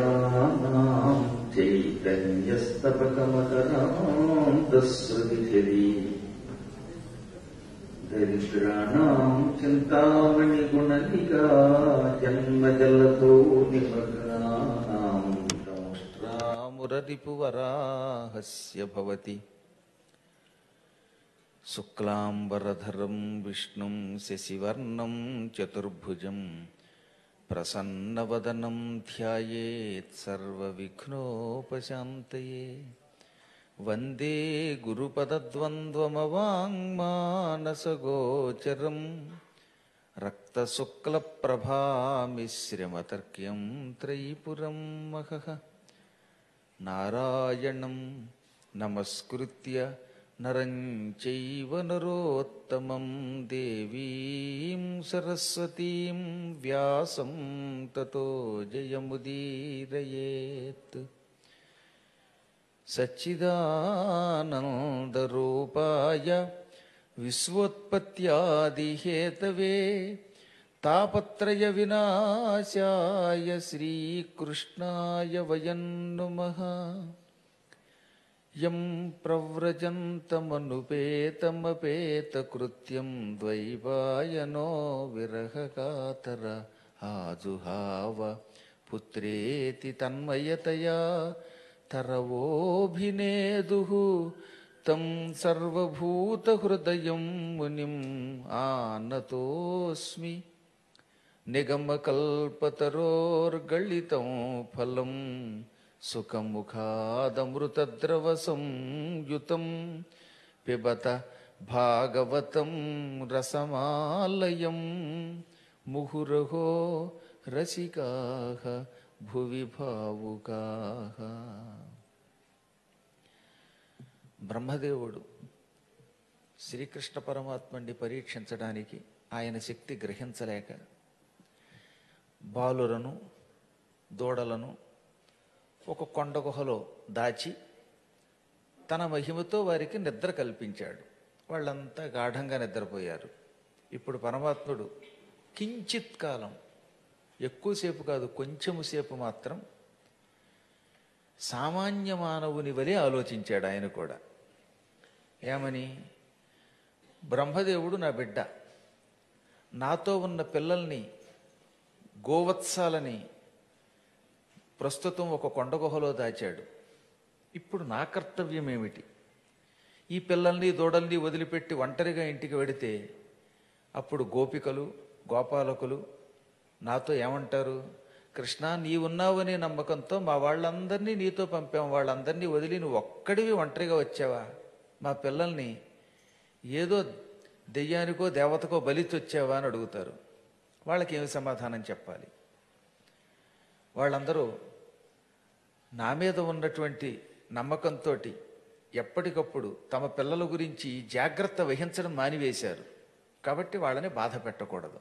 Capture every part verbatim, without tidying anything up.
అజ్ఞానానాం చైతన్యస్తపకమకరాంతస్మృతిఝరీ దరిద్రాణాం చింతామణిగుణనికా జన్మజలతో నిమగ్నానాం మురరిపువరాహస్య భవతి శుక్లాంబరధరం విష్ణుం శశివర్ణం చతుర్భుజం ప్రసన్నవదనం ధ్యాయేత్ సర్వవిఘ్నోపశాంతయే. వందే గురుపదద్వంద్వమవాङ्మానసగోచరం రక్తశుక్లప్రభామిశ్రమతర్క్యం త్రైపురం మహః. నారాయణం నమస్కృత్య నరం చైవ నరోత్తమం దేవీం సరస్వతీం వ్యాసం తతో జయముదీరయేత్. సచ్చిదానందరూపాయ విశ్వోత్పత్యాదిహేతవే తాపత్రయ వినాశాయ శ్రీకృష్ణాయ వయం నుమః. యం ప్రవ్రజంతమనుపేతమపేతకృత్యం ద్వైపాయనో విరహకాతర ఆజుహావ పుత్రేతి తన్మయతయా తరవోభినేదుః తం సర్వభూతహృదయం మునిం ఆనతోస్మి. నిగమకల్పతరోర్గళితం ఫలం సుఖముఖాదమృతద్రవసంయుతం పిబత భాగవతం రసమాలయం ముహురహో రసికాః భువి భావుకాః. బ్రహ్మదేవుడు శ్రీకృష్ణ పరమాత్మని పరీక్షించడానికి ఆయన శక్తి గ్రహించలేక బాలులను దూడలను ఒక కొండ గుహలో దాచి తన మహిమతో వారికి నిద్ర కల్పించాడు. వాళ్ళంతా గాఢంగా నిద్రపోయారు. ఇప్పుడు పరమాత్ముడు కించిత్ కాలం, ఎక్కువసేపు కాదు కొంచెము సేపు మాత్రం సామాన్య మానవుని వలె ఆలోచించాడు. ఆయన కూడా ఏమని, బ్రహ్మదేవుడు నా బిడ్డ, నాతో ఉన్న పిల్లల్ని గోవత్సాలని ప్రస్తుతం ఒక కొండ గుహలో దాచాడు. ఇప్పుడు నా కర్తవ్యం ఏమిటి? ఈ పిల్లల్ని దూడల్ని వదిలిపెట్టి ఒంటరిగా ఇంటికి వెడితే అప్పుడు గోపికలు గోపాలకులు నాతో ఏమంటారు? కృష్ణ, నీవున్నావనే నమ్మకంతో మా వాళ్ళందరినీ నీతో పంపాం, వాళ్ళందరినీ వదిలి నువ్వు ఒక్కడివి ఒంటరిగా వచ్చావా? మా పిల్లల్ని ఏదో దెయ్యానికో దేవతకో బలిచి వచ్చావా అని అడుగుతారు. వాళ్ళకి ఏమి సమాధానం చెప్పాలి? వాళ్ళందరూ నా మీద ఉన్నటువంటి నమ్మకంతో ఎప్పటికప్పుడు తమ పిల్లల గురించి జాగ్రత్త వహించడం మానివేశారు. కాబట్టి వాళ్ళని బాధ పెట్టకూడదు.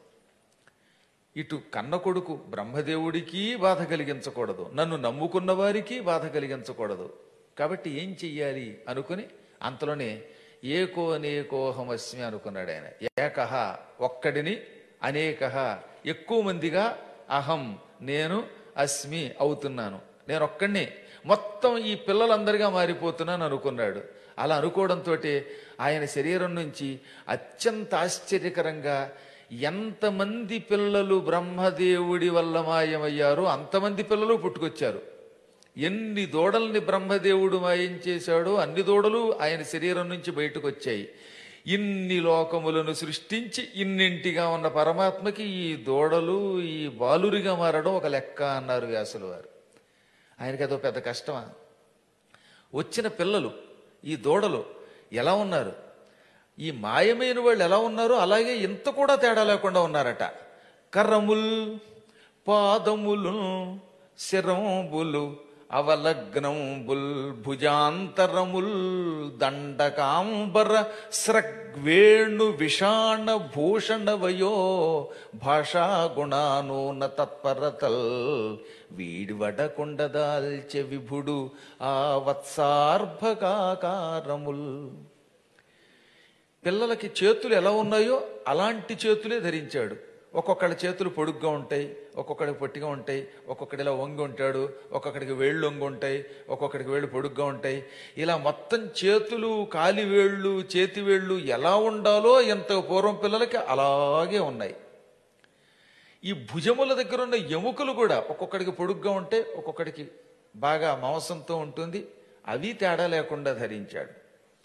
ఇటు కన్న కొడుకు బ్రహ్మదేవుడికి బాధ కలిగించకూడదు, నన్ను నమ్ముకున్న వారికి బాధ కలిగించకూడదు. కాబట్టి ఏం చెయ్యాలి అనుకుని అంతలోనే ఏకో అనేకోహమస్మి అనుకున్నాడు ఆయన. ఏకహ ఒక్కడిని, అనేకహ ఎక్కువ మందిగా, అహం నేను, అస్మి అవుతున్నాను, నేను ఒక్కడిని, మొత్తం ఈ పిల్లలందరిగా మారిపోతున్నాను అనుకున్నాడు. అలా అనుకోవడంతో ఆయన శరీరం నుంచి అత్యంత ఆశ్చర్యకరంగా ఎంతమంది పిల్లలు బ్రహ్మదేవుడి వల్ల మాయమయ్యారో అంతమంది పిల్లలు పుట్టుకొచ్చారు. ఎన్ని దూడల్ని బ్రహ్మదేవుడు మాయం చేశాడో అన్ని దూడలు ఆయన శరీరం నుంచి బయటకు వచ్చాయి. ఇన్ని లోకములను సృష్టించి ఇన్నింటిగా ఉన్న పరమాత్మకి ఈ దూడలు ఈ బాలురిగా మారడం ఒక లెక్క అన్నారు వ్యాసుల వారు. ఆయనకి అదో పెద్ద కష్టమా? వచ్చిన పిల్లలు ఈ దూడలు ఎలా ఉన్నారు, ఈ మాయమైన వాళ్ళు ఎలా ఉన్నారో అలాగే ఇంత కూడా తేడా లేకుండా ఉన్నారట. కర్రముల్ పాదములు శిరంబులు అవలగ్నంబుల్ భుజాంతరముల్ దండకాంబర స్రగ్వేణు విషాణ భూషణ వయో భాషా గుణానూన తత్పరతల్ వీడివడకుండదాల్చె విభుడు ఆ వత్సార్భకాకారముల్. పిల్లలకి చేతులు ఎలా ఉన్నాయో అలాంటి చేతులే ధరించాడు. ఒక్కొక్కళ్ళ చేతులు పొడుగ్గా ఉంటాయి, ఒక్కొక్కడికి పొట్టిగా ఉంటాయి, ఒక్కొక్కడిలా వంగి ఉంటాడు, ఒక్కొక్కడికి వేళ్ళు వంగి ఉంటాయి, ఒక్కొక్కడికి వేళ్ళు పొడుగ్గా ఉంటాయి. ఇలా మొత్తం చేతులు, కాలి వేళ్ళు, చేతి వేళ్ళు ఎలా ఉండాలో ఎంత పూర్వం పిల్లలకి అలాగే ఉన్నాయి. ఈ భుజముల దగ్గర ఉన్న ఎముకలు కూడా ఒక్కొక్కడికి పొడుగ్గా ఉంటాయి, ఒక్కొక్కడికి బాగా మాంసంతో ఉంటుంది. అవి తేడా లేకుండా ధరించాడు.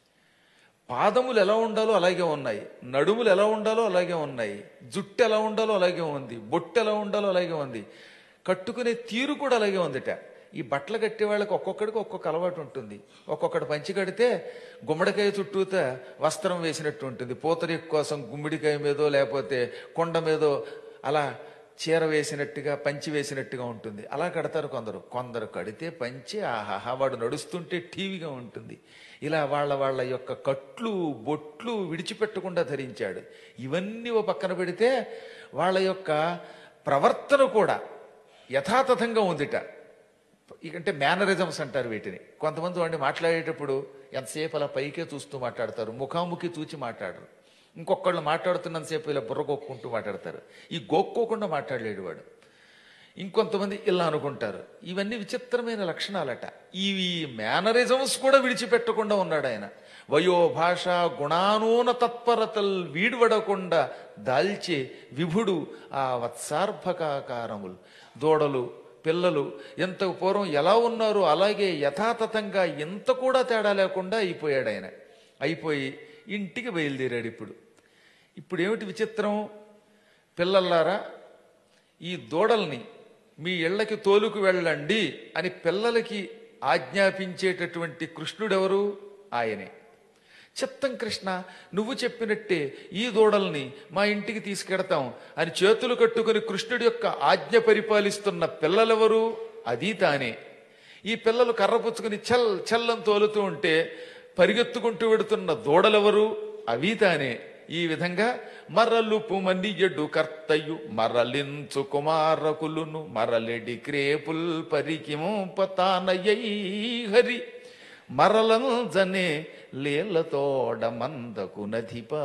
పాదములు ఎలా ఉండాలో అలాగే ఉన్నాయి, నడుములు ఎలా ఉండాలో అలాగే ఉన్నాయి, జుట్టు ఎలా ఉండాలో అలాగే ఉంది, బొట్టు ఎలా ఉండాలో అలాగే ఉంది, కట్టుకునే తీరు కూడా అలాగే ఉందిట. ఈ బట్టలు కట్టే వాళ్ళకి ఒక్కొక్కడికి ఒక్కొక్క అలవాటు ఉంటుంది. ఒక్కొక్కటి పంచి కడితే గుమ్మడికాయ చుట్టూత వస్త్రం వేసినట్టు ఉంటుంది, పూతరేకు కోసం గుమ్మిడికాయ మీదో లేకపోతే కొండ మీదో అలా చీర వేసినట్టుగా పంచి వేసినట్టుగా ఉంటుంది. అలా కడతారు కొందరు. కొందరు కడితే పంచి ఆహాహా వాడు నడుస్తుంటే టీవీగా ఉంటుంది. ఇలా వాళ్ళ వాళ్ళ యొక్క కట్లు బొట్లు విడిచిపెట్టకుండా ధరించాడు. ఇవన్నీ ఓ పక్కన పెడితే వాళ్ళ యొక్క ప్రవర్తన కూడా యథాతథంగా ఉందిట. అంటే మేనరిజమ్స్ అంటారు వీటిని. కొంతమంది వాడిని మాట్లాడేటప్పుడు ఎంతసేపు అలా పైకే చూస్తూ మాట్లాడతారు, ముఖాముఖి చూచి మాట్లాడరు. ఇంకొకళ్ళు మాట్లాడుతున్నంతసేపు ఇలా బుర్ర గోక్కుంటూ మాట్లాడతారు. ఈ గోక్కోకుండా మాట్లాడలేడు వాడు. ఇంకొంతమంది ఇలా అనుకుంటారు. ఇవన్నీ విచిత్రమైన లక్షణాలట. ఇవి మేనరిజమ్స్ కూడా విడిచిపెట్టకుండా ఉన్నాడు ఆయన. వయో భాష గుణానూన తత్పరతల్ వీడివడకుండా దాల్చే విభుడు ఆ వత్సార్భకాకారములు. దూడలు పిల్లలు ఎంత పూర్వం ఎలా ఉన్నారో అలాగే యథాతథంగా ఎంత కూడా తేడా లేకుండా అయిపోయాడు ఆయన. అయిపోయి ఇంటికి బయలుదేరాడు. ఇప్పుడు ఇప్పుడు ఏమిటి విచిత్రం? పిల్లల్లారా, ఈ దూడల్ని మీ ఇళ్లకి తోలుకు వెళ్ళండి అని పిల్లలకి ఆజ్ఞాపించేటటువంటి కృష్ణుడెవరు? ఆయనే. చిత్తం కృష్ణ, నువ్వు చెప్పినట్టే ఈ దూడల్ని మా ఇంటికి తీసుకెడతాం అని చేతులు కట్టుకుని కృష్ణుడి యొక్క ఆజ్ఞ పరిపాలిస్తున్న పిల్లలెవరు? అది తానే. ఈ పిల్లలు కర్రపుచ్చుకుని చల్ చల్లని తోలుతూ ఉంటే పరిగెత్తుకుంటూ వెడుతున్న దూడలెవరు? అవి తానే. ఈ విధంగా మరలు పుమనియడు కర్తయు మరలించు కుమారకులును మరలెడి క్రేపుల్ పరికింపతానయ్యై హరి మరలంజనే లేలతోడ మందకు నధిపా.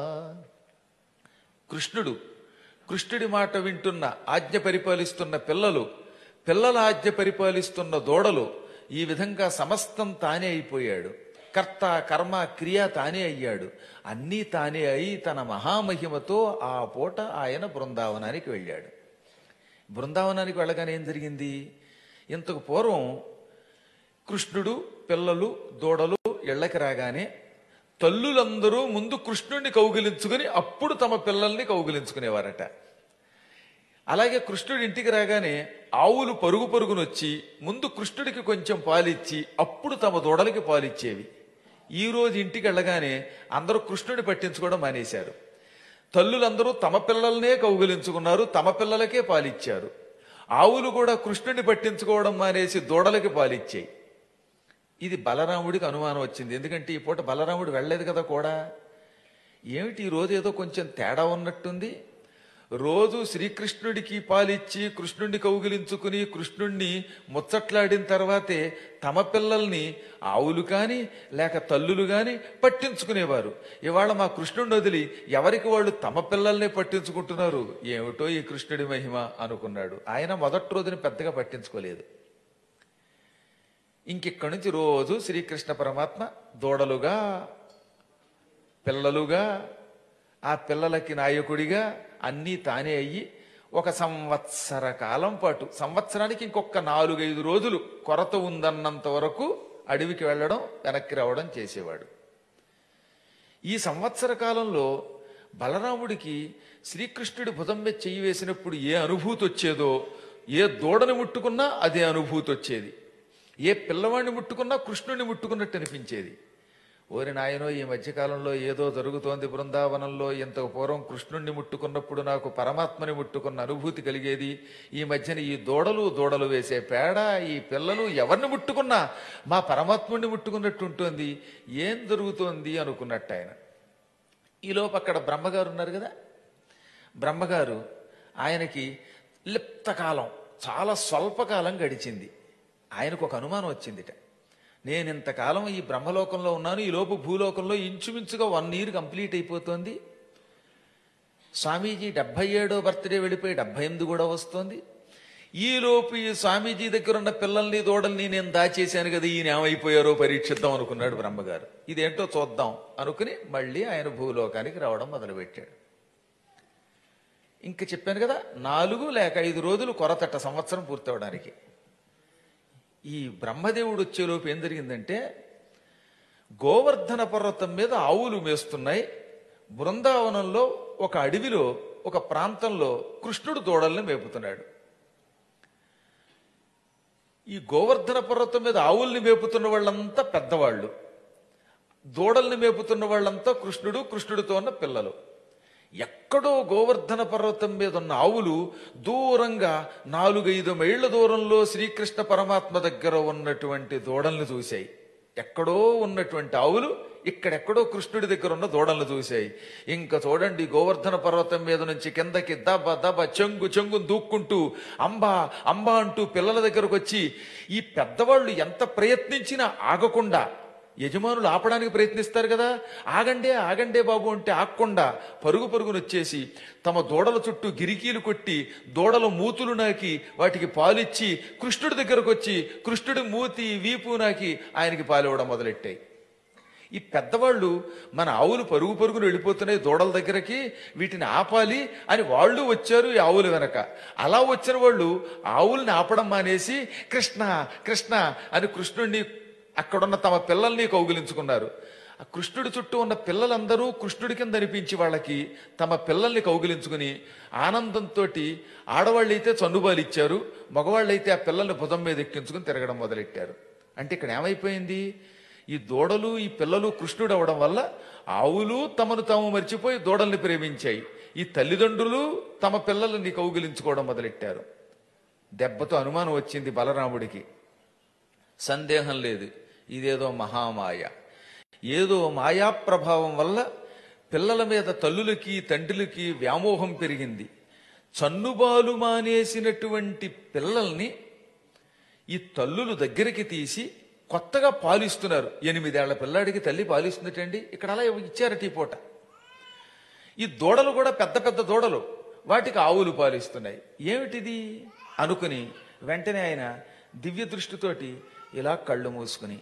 కృష్ణుడు, కృష్ణుడి మాట వింటున్న ఆజ్ఞ పరిపాలిస్తున్న పిల్లలు, పిల్లల ఆజ్ఞ పరిపాలిస్తున్న దూడలు, ఈ విధంగా సమస్తం తానే అయిపోయాడు. కర్త కర్మ క్రియ తానే అయ్యాడు. అన్నీ తానే అయి తన మహామహిమతో ఆ పూట ఆయన బృందావనానికి వెళ్ళాడు. బృందావనానికి వెళ్ళగానే ఏం జరిగింది? ఇంతకు పూర్వం కృష్ణుడు పిల్లలు దూడలు ఇళ్ళకి రాగానే తల్లులందరూ ముందు కృష్ణుడిని కౌగిలించుకుని అప్పుడు తమ పిల్లల్ని కౌగిలించుకునేవారట. అలాగే కృష్ణుడి ఇంటికి రాగానే ఆవులు పరుగు పరుగునొచ్చి ముందు కృష్ణుడికి కొంచెం పాలిచ్చి అప్పుడు తమ దూడలకి పాలిచ్చేవి. ఈ రోజు ఇంటికి వెళ్ళగానే అందరూ కృష్ణుడిని పట్టించుకోవడం మానేశారు. తల్లులందరూ తమ పిల్లలనే కౌగిలించుకున్నారు, తమ పిల్లలకే పాలిచ్చారు. ఆవులు కూడా కృష్ణుడిని పట్టించుకోవడం మానేసి దూడలకి పాలిచ్చాయి. ఇది బలరాముడికి అనుమానం వచ్చింది. ఎందుకంటే ఈ పూట బలరాముడు వెళ్ళలేదు కదా కూడా. ఏమిటి ఈ రోజు ఏదో కొంచెం తేడా ఉన్నట్టుంది. రోజు శ్రీకృష్ణుడికి పాలిచ్చి కృష్ణుడిని కౌగిలించుకుని కృష్ణుడిని ముచ్చట్లాడిన తర్వాతే తమ పిల్లల్ని ఆవులు కాని లేక తల్లులు గాని పట్టించుకునేవారు. ఇవాళ మా కృష్ణుడిని వదిలి ఎవరికి వాళ్ళు తమ పిల్లల్ని పట్టించుకుంటున్నారు. ఏమిటో ఈ కృష్ణుడి మహిమ అనుకున్నాడు. ఆయన మొదటి రోజుని పెద్దగా పట్టించుకోలేదు. ఇంకిక్కడి నుంచి రోజు శ్రీకృష్ణ పరమాత్మ దూడలుగా పిల్లలుగా ఆ పిల్లలకి నాయకుడిగా అన్నీ తానే అయ్యి ఒక సంవత్సర కాలం పాటు, సంవత్సరానికి ఇంకొక నాలుగైదు రోజులు కొరత ఉందన్నంత వరకు అడవికి వెళ్ళడం వెనక్కి రావడం చేసేవాడు. ఈ సంవత్సర కాలంలో బలరాముడికి శ్రీకృష్ణుడి భుజం మీద చెయ్యి వేసినప్పుడు ఏ అనుభూతి వచ్చేదో, ఏ దూడని ముట్టుకున్నా అదే అనుభూతి వచ్చేది. ఏ పిల్లవాడిని ముట్టుకున్నా కృష్ణుడిని ముట్టుకున్నట్టు అనిపించేది. ఓరి నాయనో, ఈ మధ్యకాలంలో ఏదో జరుగుతోంది బృందావనంలో. ఇంతకు పూర్వం కృష్ణుణ్ణి ముట్టుకున్నప్పుడు నాకు పరమాత్మని ముట్టుకున్న అనుభూతి కలిగేది. ఈ మధ్యన ఈ దూడలు దూడలు వేసే పేడ, ఈ పిల్లలు ఎవరిని ముట్టుకున్నా మా పరమాత్ముడిని ముట్టుకున్నట్టు ఉంటుంది. ఏం జరుగుతోంది అనుకున్నట్టు ఆయన. ఈలోపు అక్కడ బ్రహ్మగారు ఉన్నారు కదా. బ్రహ్మగారు ఆయనకి లిప్తకాలం, చాలా స్వల్పకాలం గడిచింది. ఆయనకు ఒక అనుమానం వచ్చిందిట. నేను ఇంతకాలం ఈ బ్రహ్మలోకంలో ఉన్నాను, ఈ లోపు భూలోకంలో ఇంచుమించుగా వన్ ఇయర్ కంప్లీట్ అయిపోతుంది. స్వామీజీ డెబ్బై ఏడో బర్త్డే వెళ్ళిపోయి డెబ్బై ఎనిమిది కూడా వస్తోంది. ఈలోపు ఈ స్వామీజీ దగ్గర ఉన్న పిల్లల్ని దూడల్ని నేను దాచేశాను కదా, ఈయన ఏమైపోయారో పరీక్షిద్దాం అనుకున్నాడు బ్రహ్మగారు. ఇదేంటో చూద్దాం అనుకుని మళ్ళీ ఆయన భూలోకానికి రావడం మొదలుపెట్టాడు. ఇంక చెప్పాను కదా, నాలుగు లేక ఐదు రోజులు కొరతట్ట సంవత్సరం పూర్తవడానికి. ఈ బ్రహ్మదేవుడు వచ్చేలోపు ఏం జరిగిందంటే, గోవర్ధన పర్వతం మీద ఆవులు మేస్తున్నాయి. బృందావనంలో ఒక అడవిలో ఒక ప్రాంతంలో కృష్ణుడు దూడల్ని మేపుతున్నాడు. ఈ గోవర్ధన పర్వతం మీద ఆవుల్ని మేపుతున్న వాళ్ళంతా పెద్దవాళ్ళు, దూడల్ని మేపుతున్న వాళ్ళంతా కృష్ణుడు, కృష్ణుడితో ఉన్న పిల్లలు. ఎక్కడో గోవర్ధన పర్వతం మీద ఉన్న ఆవులు దూరంగా నాలుగైదు మైళ్ల దూరంలో శ్రీకృష్ణ పరమాత్మ దగ్గర ఉన్నటువంటి దూడల్ని చూశాయి. ఎక్కడో ఉన్నటువంటి ఆవులు ఇక్కడెక్కడో కృష్ణుడి దగ్గర ఉన్న దూడలను చూశాయి. ఇంకా చూడండి, గోవర్ధన పర్వతం మీద నుంచి కిందకి దబ దబ చెంగు చెంగు దూక్కుంటూ అంబా అంబా అంటూ పిల్లల దగ్గరకు వచ్చి, ఈ పెద్దవాళ్ళు ఎంత ప్రయత్నించినా ఆగకుండా, యజమానులు ఆపడానికి ప్రయత్నిస్తారు కదా, ఆగండే ఆగండే బాబు అంటే ఆగకుండా పరుగు పరుగును వచ్చేసి తమ దూడల చుట్టూ గిరికీలు కొట్టి దూడల మూతులు నాకి వాటికి పాలిచ్చి కృష్ణుడి దగ్గరకు వచ్చి కృష్ణుడి మూతి వీపు నాకి ఆయనకి పాలివ్వడం మొదలెట్టాయి. ఈ పెద్దవాళ్ళు మన ఆవులు పరుగు పరుగును వెళ్ళిపోతున్నాయి దూడల దగ్గరకి, వీటిని ఆపాలి అని వాళ్ళు వచ్చారు ఈ ఆవుల వెనక. అలా వచ్చిన వాళ్ళు ఆవుల్ని ఆపడం మానేసి కృష్ణ కృష్ణ అని కృష్ణుడిని అక్కడున్న తమ పిల్లల్ని కౌగిలించుకున్నారు. ఆ కృష్ణుడి చుట్టూ ఉన్న పిల్లలందరూ కృష్ణుడి కింద అనిపించి వాళ్ళకి తమ పిల్లల్ని కౌగిలించుకుని ఆనందంతో, ఆడవాళ్ళు అయితే చన్నుబాలు ఇచ్చారు, మగవాళ్ళైతే ఆ పిల్లల్ని భుజం మీద ఎక్కించుకుని తిరగడం మొదలెట్టారు. అంటే ఇక్కడ ఏమైపోయింది, ఈ దూడలు ఈ పిల్లలు కృష్ణుడు అవడం వల్ల ఆవులు తమను తాము మర్చిపోయి దూడల్ని ప్రేమించాయి. ఈ తల్లిదండ్రులు తమ పిల్లల్ని కౌగిలించుకోవడం మొదలెట్టారు. దెబ్బతో అనుమానం వచ్చింది బలరాముడికి. సందేహం లేదు, ఇదేదో మహామాయ, ఏదో మాయా ప్రభావం వల్ల పిల్లల మీద తల్లులకి తండ్రులకి వ్యామోహం పెరిగింది. చన్నుబాలు మానేసినటువంటి పిల్లల్ని ఈ తల్లులు దగ్గరికి తీసి కొత్తగా పాలిస్తున్నారు. ఎనిమిదేళ్ల పిల్లాడికి తల్లి పాలిస్తుందటండి, ఇక్కడ అలా ఇచ్చారట ఈ పూట. ఈ దూడలు కూడా పెద్ద పెద్ద దూడలు, వాటికి ఆవులు పాలిస్తున్నాయి. ఏమిటిది అనుకుని వెంటనే ఆయన దివ్య దృష్టితోటి ఇలా కళ్ళు మూసుకుని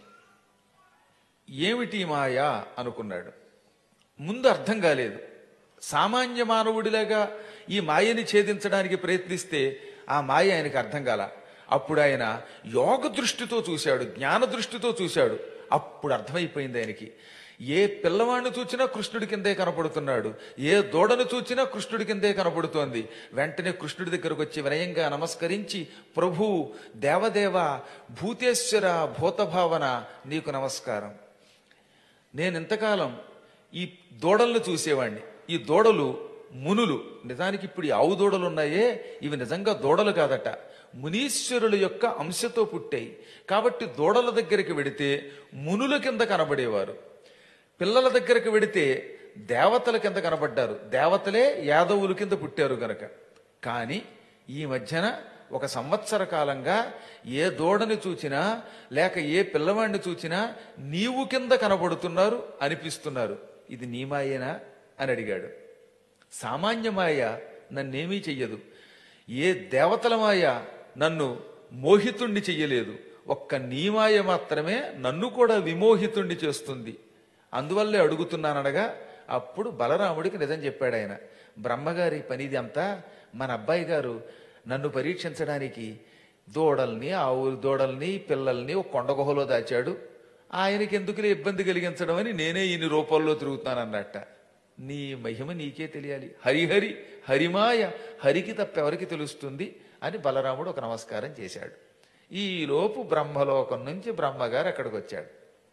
ఏమిటి మాయా అనుకున్నాడు. ముందు అర్థం కాలేదు. సామాన్య మానవుడిలాగా ఈ మాయని ఛేదించడానికి ప్రయత్నిస్తే ఆ మాయ ఆయనకి అర్థం కాల. అప్పుడు ఆయన యోగ దృష్టితో చూశాడు, జ్ఞాన దృష్టితో చూశాడు. అప్పుడు అర్థమైపోయింది ఆయనకి, ఏ పిల్లవాడిని చూచినా కృష్ణుడి కిందే కనపడుతున్నాడు, ఏ దూడను చూచినా కృష్ణుడి కిందే కనపడుతోంది. వెంటనే కృష్ణుడి దగ్గరకు వచ్చి వినయంగా నమస్కరించి, ప్రభు, దేవదేవ, భూతేశ్వర, భూతభావన, నీకు నమస్కారం. నేను ఇంతకాలం ఈ దూడలను చూసేవాణ్ణి, ఈ దూడలు మునులు, నిజానికి ఇప్పుడు ఈ ఆవు దూడలు ఉన్నాయే ఇవి నిజంగా దూడలు కాదట, మునీశ్వరుల యొక్క అంశతో పుట్టాయి. కాబట్టి దూడల దగ్గరికి వెడితే మునుల కింద కనబడేవారు, పిల్లల దగ్గరకు వెడితే దేవతల కింద కనబడ్డారు. దేవతలే యాదవుల కింద పుట్టారు గనక. కానీ ఈ మధ్యన ఒక సంవత్సర కాలంగా ఏ దూడని చూచినా లేక ఏ పిల్లవాడిని చూచినా నీవు కింద కనబడుతున్నారు అనిపిస్తున్నారు. ఇది నీ మాయేనా అని అడిగాడు. సామాన్య మాయ నన్నేమీ చెయ్యదు, ఏ దేవతల మాయ నన్ను మోహితుణ్ణి చెయ్యలేదు, ఒక్క నీ మాయ మాత్రమే నన్ను కూడా విమోహితుణ్ణి చేస్తుంది. అందువల్లే అడుగుతున్నాననగా అప్పుడు బలరాముడికి నిజం చెప్పాడు ఆయన. బ్రహ్మగారి పనిది అంతా, మన అబ్బాయి గారు నన్ను పరీక్షించడానికి దూడల్ని ఆవు దూడల్ని పిల్లల్ని ఒక కొండ గుహలో దాచాడు, ఆయనకి ఎందుకులే ఇబ్బంది కలిగించడం అని నేనే ఈయన రూపాల్లో తిరుగుతానన్నట్ట. నీ మహిమ నీకే తెలియాలి, హరిహరి హరిమాయ హరికి తప్పెవరికి తెలుస్తుంది అని బలరాముడు ఒక నమస్కారం చేశాడు. ఈలోపు బ్రహ్మలోకం నుంచి బ్రహ్మగారు అక్కడికి వచ్చాడు.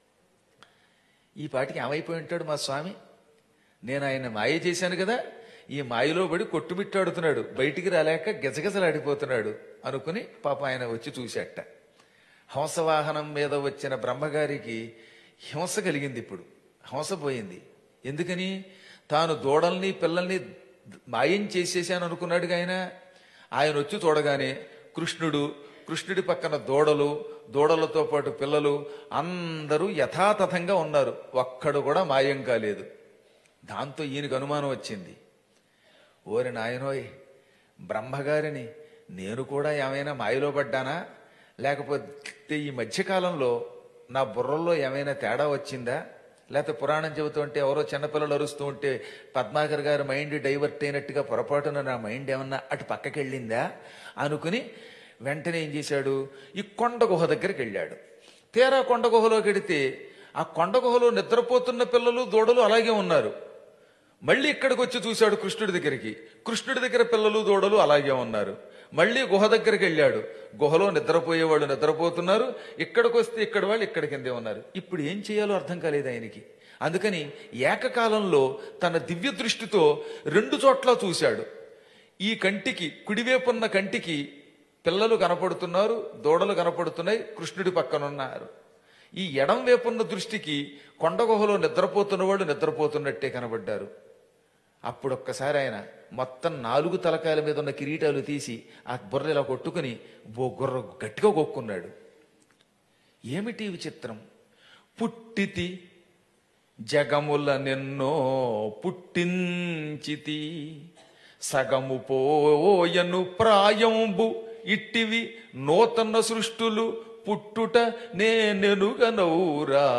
ఈ పాటికి ఏమైపోయి ఉంటాడు మా స్వామి, నేను ఆయన మాయ చేశాను కదా, ఈ మాయలో పడి కొట్టుమిట్టాడుతున్నాడు, బయటికి రాలేక గజగజలాడిపోతున్నాడు అనుకుని పాప ఆయన వచ్చి చూశాట. హంసవాహనం మీద వచ్చిన బ్రహ్మగారికి హింస కలిగింది. ఇప్పుడు హంస పోయింది. ఎందుకని? తాను దూడల్ని పిల్లల్ని మాయం చేసేసాను అనుకున్నాడుగా ఆయన. ఆయన వచ్చి చూడగానే కృష్ణుడు, కృష్ణుడి పక్కన దూడలు, దూడలతో పాటు పిల్లలు అందరూ యథాతథంగా ఉన్నారు, ఒక్కడు కూడా మాయం కాలేదు. దాంతో ఈయనకు అనుమానం వచ్చింది. ఓరి నాయనోయ్, బ్రహ్మగారిని నేను కూడా ఏమైనా మాయలో పడ్డానా, లేకపోతే ఈ మధ్యకాలంలో నా బుర్రల్లో ఏమైనా తేడా వచ్చిందా, లేకపోతే పురాణం చెబుతూ ఉంటే ఎవరో చిన్నపిల్లలు అరుస్తూ ఉంటే పద్మాకర్ గారి మైండ్ డైవర్ట్ అయినట్టుగా పొరపాటున నా మైండ్ ఏమన్నా అటు పక్కకి వెళ్ళిందా అనుకుని వెంటనే ఏం చేశాడు, ఈ కొండ గుహ దగ్గరికి వెళ్ళాడు. తీరా కొండ గుహలోకి వెడితే ఆ కొండ గుహలో నిద్రపోతున్న పిల్లలు దూడలు అలాగే ఉన్నారు. మళ్ళీ ఇక్కడికి వచ్చి చూశాడు కృష్ణుడి దగ్గరికి, కృష్ణుడి దగ్గర పిల్లలు దూడలు అలాగే ఉన్నారు. మళ్ళీ గుహ దగ్గరికి వెళ్ళాడు, గుహలో నిద్రపోయేవాళ్ళు నిద్రపోతున్నారు, ఇక్కడికి వస్తే ఇక్కడ వాళ్ళు ఇక్కడ కిందే ఉన్నారు. ఇప్పుడు ఏం చేయాలో అర్థం కాలేదు ఆయనకి. అందుకని ఏకకాలంలో తన దివ్య దృష్టితో రెండు చోట్ల చూశాడు. ఈ కంటికి, కుడివైపున్న కంటికి పిల్లలు కనపడుతున్నారు, దూడలు కనపడుతున్నాయి, కృష్ణుడి పక్కనున్నారు. ఈ ఎడం వైపున్న దృష్టికి కొండ గుహలో నిద్రపోతున్న వాళ్ళు నిద్రపోతున్నట్టే కనబడ్డారు. అప్పుడొక్కసారి ఆయన మొత్తం నాలుగు తలకాయల మీద ఉన్న కిరీటాలు తీసి ఆ బుర్ర ఇలా కొట్టుకుని ఓ గుర్ర గట్టిగా కొక్కున్నాడు. ఏమిటి విచిత్రం, పుట్టితి జగముల నిన్నో పుట్టించితి, సగము పోయను ప్రాయంబు ఇట్టివి నూతన సృష్టులు పుట్టుట నేనెనుగనౌరా.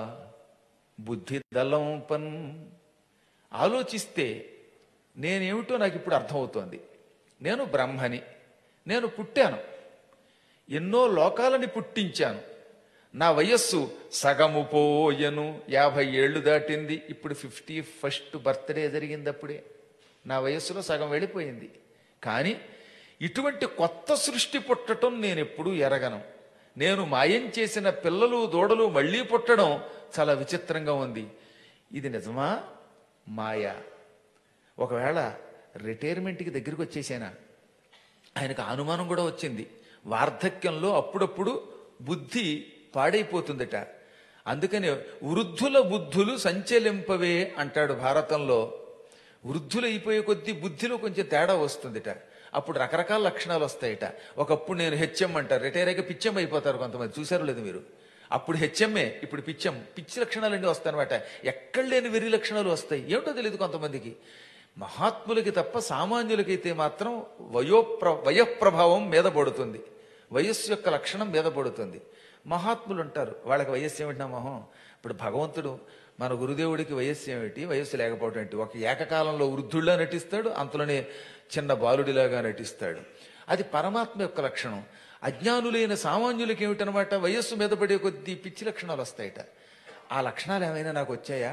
బుద్ధి దళంపన్, ఆలోచిస్తే నేనేమిటో నాకు ఇప్పుడు అర్థమవుతోంది. నేను బ్రహ్మని, నేను పుట్టాను, ఎన్నో లోకాలని పుట్టించాను. నా వయస్సు సగము పోయను, యాభై ఏళ్ళు దాటింది. ఇప్పుడు ఫిఫ్టీ ఫస్ట్ బర్త్డే జరిగింది, అప్పుడే నా వయస్సులో సగం వెళ్ళిపోయింది. కానీ ఇటువంటి కొత్త సృష్టి పుట్టడం నేను ఎప్పుడూ ఎరగను. నేను మాయం చేసిన పిల్లలు దూడలు మళ్లీ పుట్టడం చాలా విచిత్రంగా ఉంది. ఇది నిజమా మాయా? ఒకవేళ రిటైర్మెంట్కి దగ్గరికి వచ్చేసానా? ఆయనకు అనుమానం కూడా వచ్చింది. వార్ధక్యంలో అప్పుడప్పుడు బుద్ధి పాడైపోతుందట. అందుకని వృద్ధుల బుద్ధులు సంచలింపవే అంటాడు భారతంలో. వృద్ధులు అయిపోయే కొద్దీ బుద్ధిలో కొంచెం తేడా వస్తుందిట. అప్పుడు రకరకాల లక్షణాలు వస్తాయట. ఒకప్పుడు నేను హెచ్ఎం అంటారు, రిటైర్ అయ్యాక పిచ్చెం అయిపోతారు కొంతమంది, చూసారు లేదు మీరు? అప్పుడు హెచ్ఎంఏ, ఇప్పుడు పిచ్చెం. పిచ్చి లక్షణాలన్నీ వస్తాయన్నమాట. ఎక్కడ లేని వెర్రి లక్షణాలు వస్తాయి, ఏమిటో తెలియదు కొంతమందికి. మహాత్ములకి తప్ప సామాన్యులకైతే మాత్రం వయోప్ర వయఃప్రభావం మీద పడుతుంది, వయస్సు యొక్క లక్షణం మీద పడుతుంది. మహాత్ములు ఉంటారు, వాళ్ళకి వయస్సు ఏమిటి నా మొహం. ఇప్పుడు భగవంతుడు మన గురుదేవుడికి వయస్సు ఏమిటి, వయస్సు లేకపోవడం ఏంటి? ఒక ఏకకాలంలో వృద్ధుడిలా నటిస్తాడు, అంతలోనే చిన్న బాలుడిలాగా నటిస్తాడు. అది పరమాత్మ యొక్క లక్షణం. అజ్ఞానులైన సామాన్యులకి ఏమిటనమాట, వయస్సు మీద పడే కొద్దీ పిచ్చి లక్షణాలు వస్తాయట. ఆ లక్షణాలు ఏమైనా నాకు వచ్చాయా?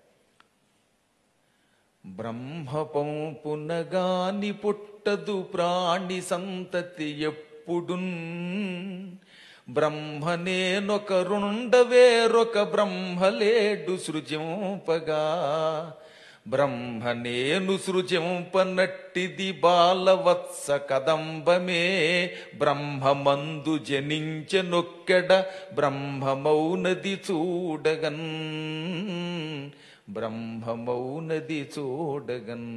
బ్రహ్మపంపునగాని పుట్టదు ప్రాణి సంతతి ఎప్పుడున్, బ్రహ్మనేనొకరుండ వేరొక బ్రహ్మలేడు సృజింపగా, బ్రహ్మనేను సృజింపనట్టిది బాలవత్స కదంబమే, బ్రహ్మమందు జనించెనొక్కెడ బ్రహ్మమౌనది చూడగన్, బ్రహ్మమౌనది చూడగన్.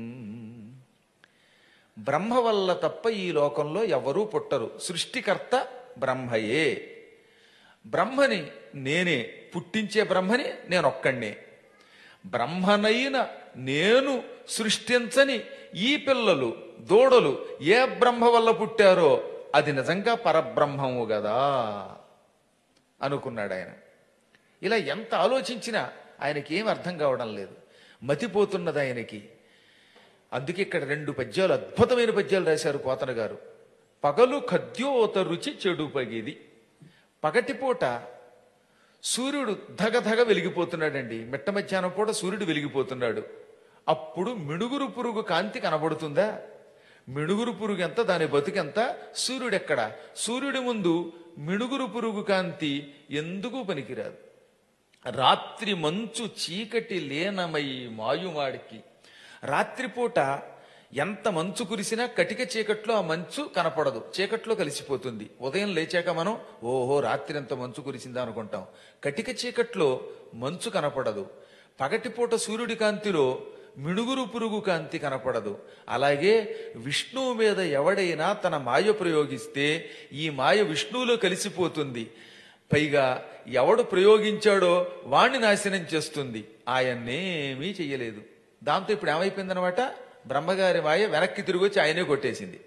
బ్రహ్మ వల్ల తప్ప ఈ లోకంలో ఎవరూ పుట్టరు. సృష్టికర్త బ్రహ్మయే. బ్రహ్మని నేనే, పుట్టించే బ్రహ్మని నేనొక్కడినే. బ్రహ్మనైన నేను సృష్టించని ఈ పిల్లలు దూడలు ఏ బ్రహ్మ వల్ల పుట్టారో అది నిజంగా పరబ్రహ్మము గదా అనుకున్నాడు ఆయన. ఇలా ఎంత ఆలోచించినా ఆయనకి ఏం అర్థం కావడం లేదు, మతిపోతున్నది ఆయనకి. అందుకే ఇక్కడ రెండు పద్యాలు, అద్భుతమైన పద్యాలు రాశారు పోతన గారు. పగలు ఖద్యోత రుచి చెడు పగిది. పగటిపూట సూర్యుడు ధగధగ వెలిగిపోతున్నాడండి, మిట్ట మధ్యాహ్నం పూట సూర్యుడు వెలిగిపోతున్నాడు. అప్పుడు మిణుగురు పురుగు కాంతి కనబడుతుందా? మిణుగురు పురుగు ఎంత, దాని బతుకెంత? సూర్యుడెక్కడ? సూర్యుడి ముందు మిణుగురు పురుగు కాంతి ఎందుకు పనికిరాదు. రాత్రి మంచు చీకటి లేనమై మాయుమాడికి. రాత్రిపూట ఎంత మంచు కురిసినా కటిక చీకట్లో ఆ మంచు కనపడదు, చీకట్లో కలిసిపోతుంది. ఉదయం లేచాక మనం ఓహో రాత్రి ఎంత మంచు కురిసిందా అనుకుంటాం. కటిక చీకట్లో మంచు కనపడదు. పగటిపూట సూర్యుడి కాంతిలో మిణుగురు పురుగు కాంతి కనపడదు. అలాగే విష్ణువు మీద ఎవడైనా తన మాయ ప్రయోగిస్తే ఈ మాయ విష్ణువులో కలిసిపోతుంది. పైగా ఎవడు ప్రయోగించాడో వాణ్ణి నాశనం చేస్తుంది. ఆయన్నేమీ చెయ్యలేదు. దాంతో ఇప్పుడు ఏమైపోయిందనమాట, బ్రహ్మగారి మాయ వెనక్కి తిరిగి వచ్చి ఆయనే కొట్టేసింది.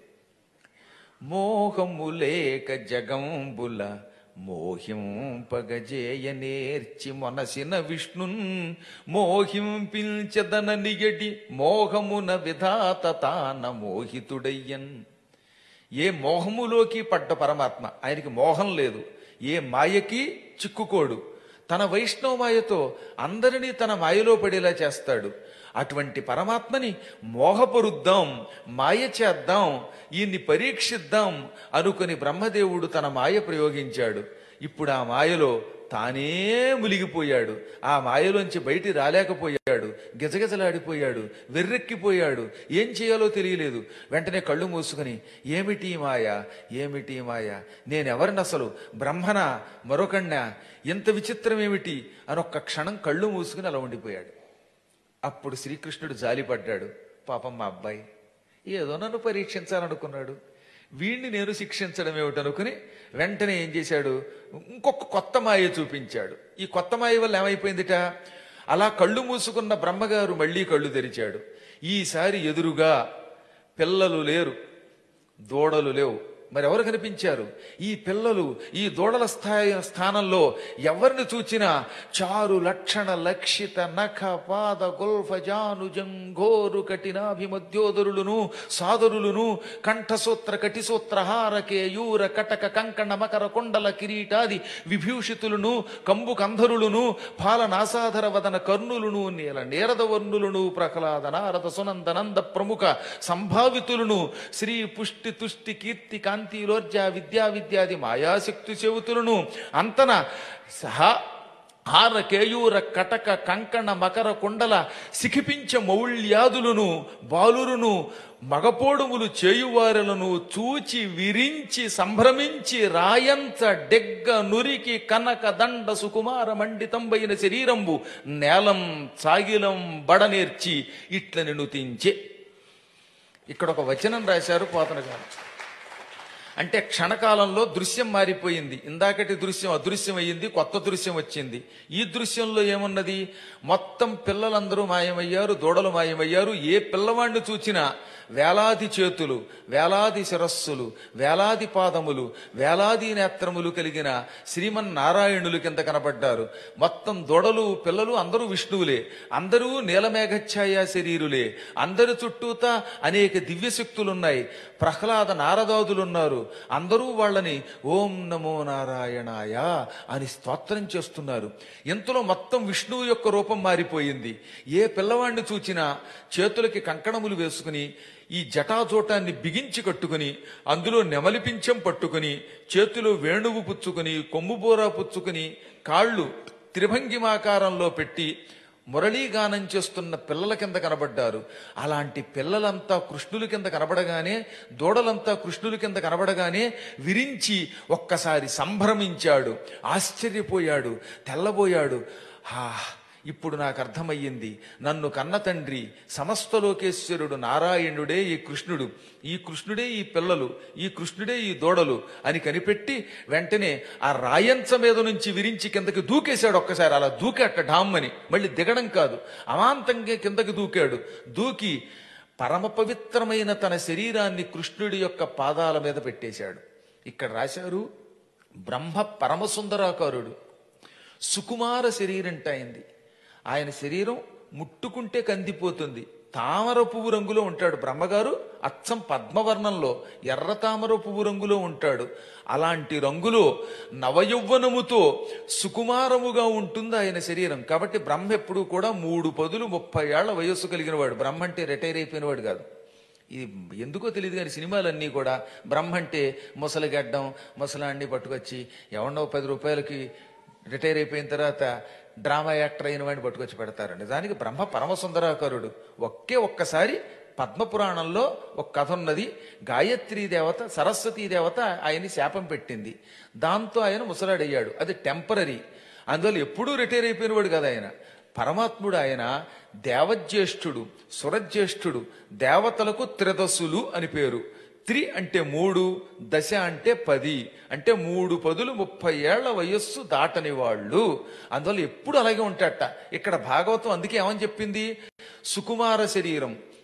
మోహము లేక జగంబుల మోహింపగజేయ నేర్చి మనసిన విష్ణున్ మోహింపించదన నిగడి మోహమున విధాత తాన మోహితుడయ్యన్. ఏ మోహములోకి పడ్డ పరమాత్మ, ఆయనకి మోహం లేదు, ఏ మాయకి చిక్కుకోడు, తన వైష్ణవ మాయతో అందరినీ తన మాయలో పడేలా చేస్తాడు. అటువంటి పరమాత్మని మోహపరుద్దాం, మాయ చేద్దాం, ఈయన్ని పరీక్షిద్దాం అనుకుని బ్రహ్మదేవుడు తన మాయ ప్రయోగించాడు. ఇప్పుడు ఆ మాయలో తానే మునిగిపోయాడు. ఆ మాయలోంచి బయటి రాలేకపోయాడు, గిజగిజలాడిపోయాడు, వెర్రెక్కిపోయాడు, ఏం చేయాలో తెలియలేదు. వెంటనే కళ్ళు మూసుకుని ఏమిటి మాయ, ఏమిటి మాయ, నేనెవరిని అసలు, బ్రహ్మనా మరొకణ్ణా, ఎంత విచిత్రం ఏమిటి అని ఒక్క క్షణం కళ్ళు మూసుకుని అలా ఉండిపోయాడు. అప్పుడు శ్రీకృష్ణుడు జాలిపడ్డాడు. పాపం మా అబ్బాయి ఏదో నన్ను పరీక్షించాలనుకున్నాడు, వీణ్ణి నేను శిక్షించడం ఏమిటనుకుని వెంటనే ఏం చేశాడు, ఇంకొక కొత్త మాయ చూపించాడు. ఈ కొత్త మాయ వల్ల ఏమైపోయిందిట, అలా కళ్ళు మూసుకున్న బ్రహ్మగారు మళ్ళీ కళ్ళు తెరిచాడు. ఈసారి ఎదురుగా పిల్లలు లేరు, దూడలు లేవు, మరి ఎవరు కనిపించారు? ఈ పిల్లలు, ఈ దూడల స్థాయి స్థానంలో ఎవరిని చూచినా చారు లక్షణ లక్షిత నఖ పాద గుల్ఫ జాను జంఘోరు కఠినాభిమధ్యోదరులను సాదరులను కంఠసూత్ర కటిసూత్రహార కేయూర కటక కంకణ మకర కొండల కిరీటాది విభూషితులను కంబు కంధరులను పాలనాసాధర వదన కర్ణులను నీల నేరద వర్ణులను ప్రహ్లాద నారద సునంద నంద ప్రముఖ సంభావితులను శ్రీ పుష్టి తుష్టి కీర్తి కాంతిలోర్జ విద్యా విద్యాది మాయాశక్తి చెవుతులను అంతన సహా హార కేయూర కటక కంకణ మకర కుండల సిఖిపించ మౌళ్యాదులను బాలురును మగపోడుములు చేయువారులను చూచి విరించి సంభ్రమించి రాయంచ డెగ్గ నురికి కనక దండ సుకుమార మండితంబైన శరీరంబు నేలం సాగిలం బడనేర్చి ఇట్లని నుతించే. ఇక్కడ ఒక వచనం రాశారు పోతన గారు. అంటే క్షణకాలంలో దృశ్యం మారిపోయింది. ఇందాకటి దృశ్యం అదృశ్యం అయ్యింది, కొత్త దృశ్యం వచ్చింది. ఈ దృశ్యంలో ఏమున్నది, మొత్తం పిల్లలందరూ మాయమయ్యారు, దూడలు మాయమయ్యారు. ఏ పిల్లవాడిని చూచినా వేలాది చేతులు, వేలాది శిరస్సులు, వేలాది పాదములు, వేలాది నేత్రములు కలిగిన శ్రీమన్నారాయణులు కింద కనబడ్డారు. మొత్తం దూడలు పిల్లలు అందరూ విష్ణువులే, అందరూ నీలమేఘఛాయ శరీరులే, అందరి చుట్టూతా అనేక దివ్యశక్తులున్నాయి. ప్రహ్లాద నారదాదులున్నారు. అందరూ వాళ్ళని ఓం నమో నారాయణాయ అని స్తోత్రం చేస్తున్నారు. ఇంతలో మొత్తం విష్ణువు యొక్క రూపం మారిపోయింది. ఏ పిల్లవాడిని చూచినా చేతులకి కంకణములు వేసుకుని ఈ జటాజోటాన్ని బిగించి కట్టుకుని అందులో నెమలిపించం పట్టుకుని చేతిలో వేణువు పుచ్చుకుని కొమ్ముబోరా పుచ్చుకుని కాళ్ళు త్రిభంగిమాకారంలో పెట్టి మురళీగానం చేస్తున్న పిల్లల కింద కనబడ్డారు. అలాంటి పిల్లలంతా కృష్ణుల కింద కనబడగానే, దూడలంతా కృష్ణుల కింద కనబడగానే విరించి ఒక్కసారి సంభ్రమించాడు, ఆశ్చర్యపోయాడు, తెల్లబోయాడు. హా, ఇప్పుడు నాకు అర్థమయ్యింది, నన్ను కన్న తండ్రి సమస్త లోకేశ్వరుడు నారాయణుడే ఈ కృష్ణుడు, ఈ కృష్ణుడే ఈ పిల్లలు, ఈ కృష్ణుడే ఈ దూడలు అని కనిపెట్టి వెంటనే ఆ రాయంచ మీద నుంచి విరించి కిందకి దూకేశాడు. ఒక్కసారి అలా దూకేట ఢామ్మని, మళ్ళీ దిగడం కాదు, అమాంతంగా కిందకి దూకాడు. దూకి పరమ పవిత్రమైన తన శరీరాన్ని కృష్ణుడి యొక్క పాదాల మీద పెట్టేశాడు. ఇక్కడ రాశారు, బ్రహ్మ పరమసుందరాకారుడు, సుకుమార శరీరంట అయింది. ఆయన శరీరం ముట్టుకుంటే కందిపోతుంది. తామర పువ్వు రంగులో ఉంటాడు బ్రహ్మగారు, అచ్చం పద్మవర్ణంలో ఎర్ర తామర పువ్వు రంగులో ఉంటాడు. అలాంటి రంగులో నవయౌవనముతో సుకుమారముగా ఉంటుంది ఆయన శరీరం. కాబట్టి బ్రహ్మ ఎప్పుడు కూడా మూడు పదులు ముప్పై ఏళ్ల వయస్సు కలిగిన వాడు. బ్రహ్మ అంటే రిటైర్ అయిపోయిన వాడు కాదు. ఇది ఎందుకో తెలియదు కానీ సినిమాలన్నీ కూడా బ్రహ్మ అంటే ముసలిగడ్డం, ముసలాన్ని పట్టుకొచ్చి ఎవడో పది రూపాయలకి రిటైర్ అయిపోయిన తర్వాత డ్రామా యాక్టర్ అయిన వాడిని పట్టుకొచ్చి పెడతారు. నిజానికి బ్రహ్మ పరమసుందరాకారుడు. ఒకే ఒక్కసారి పద్మపురాణంలో ఒక కథ ఉన్నది. గాయత్రీ దేవత, సరస్వతీ దేవత ఆయన్ని శాపం పెట్టింది. దాంతో ఆయన ముసలాడయ్యాడు. అది టెంపరరీ. అందువల్ల ఎప్పుడూ రిటైర్ అయిపోయిన వాడు కదా ఆయన. పరమాత్ముడు ఆయన దేవజ్యేష్ఠుడు, సురజ్యేష్ఠుడు. దేవతలకు త్రిదశులు అని పేరు. త్రి అంటే మూడు, దశ అంటే పది, అంటే మూడు పదులు ముప్పై ఏళ్ల వయస్సు దాటని వాళ్ళు. అందువల్ల ఎప్పుడు అలాగే ఉంటాట. ఇక్కడ భాగవతం అందుకే ఏమని చెప్పింది, సుకుమార శరీరం,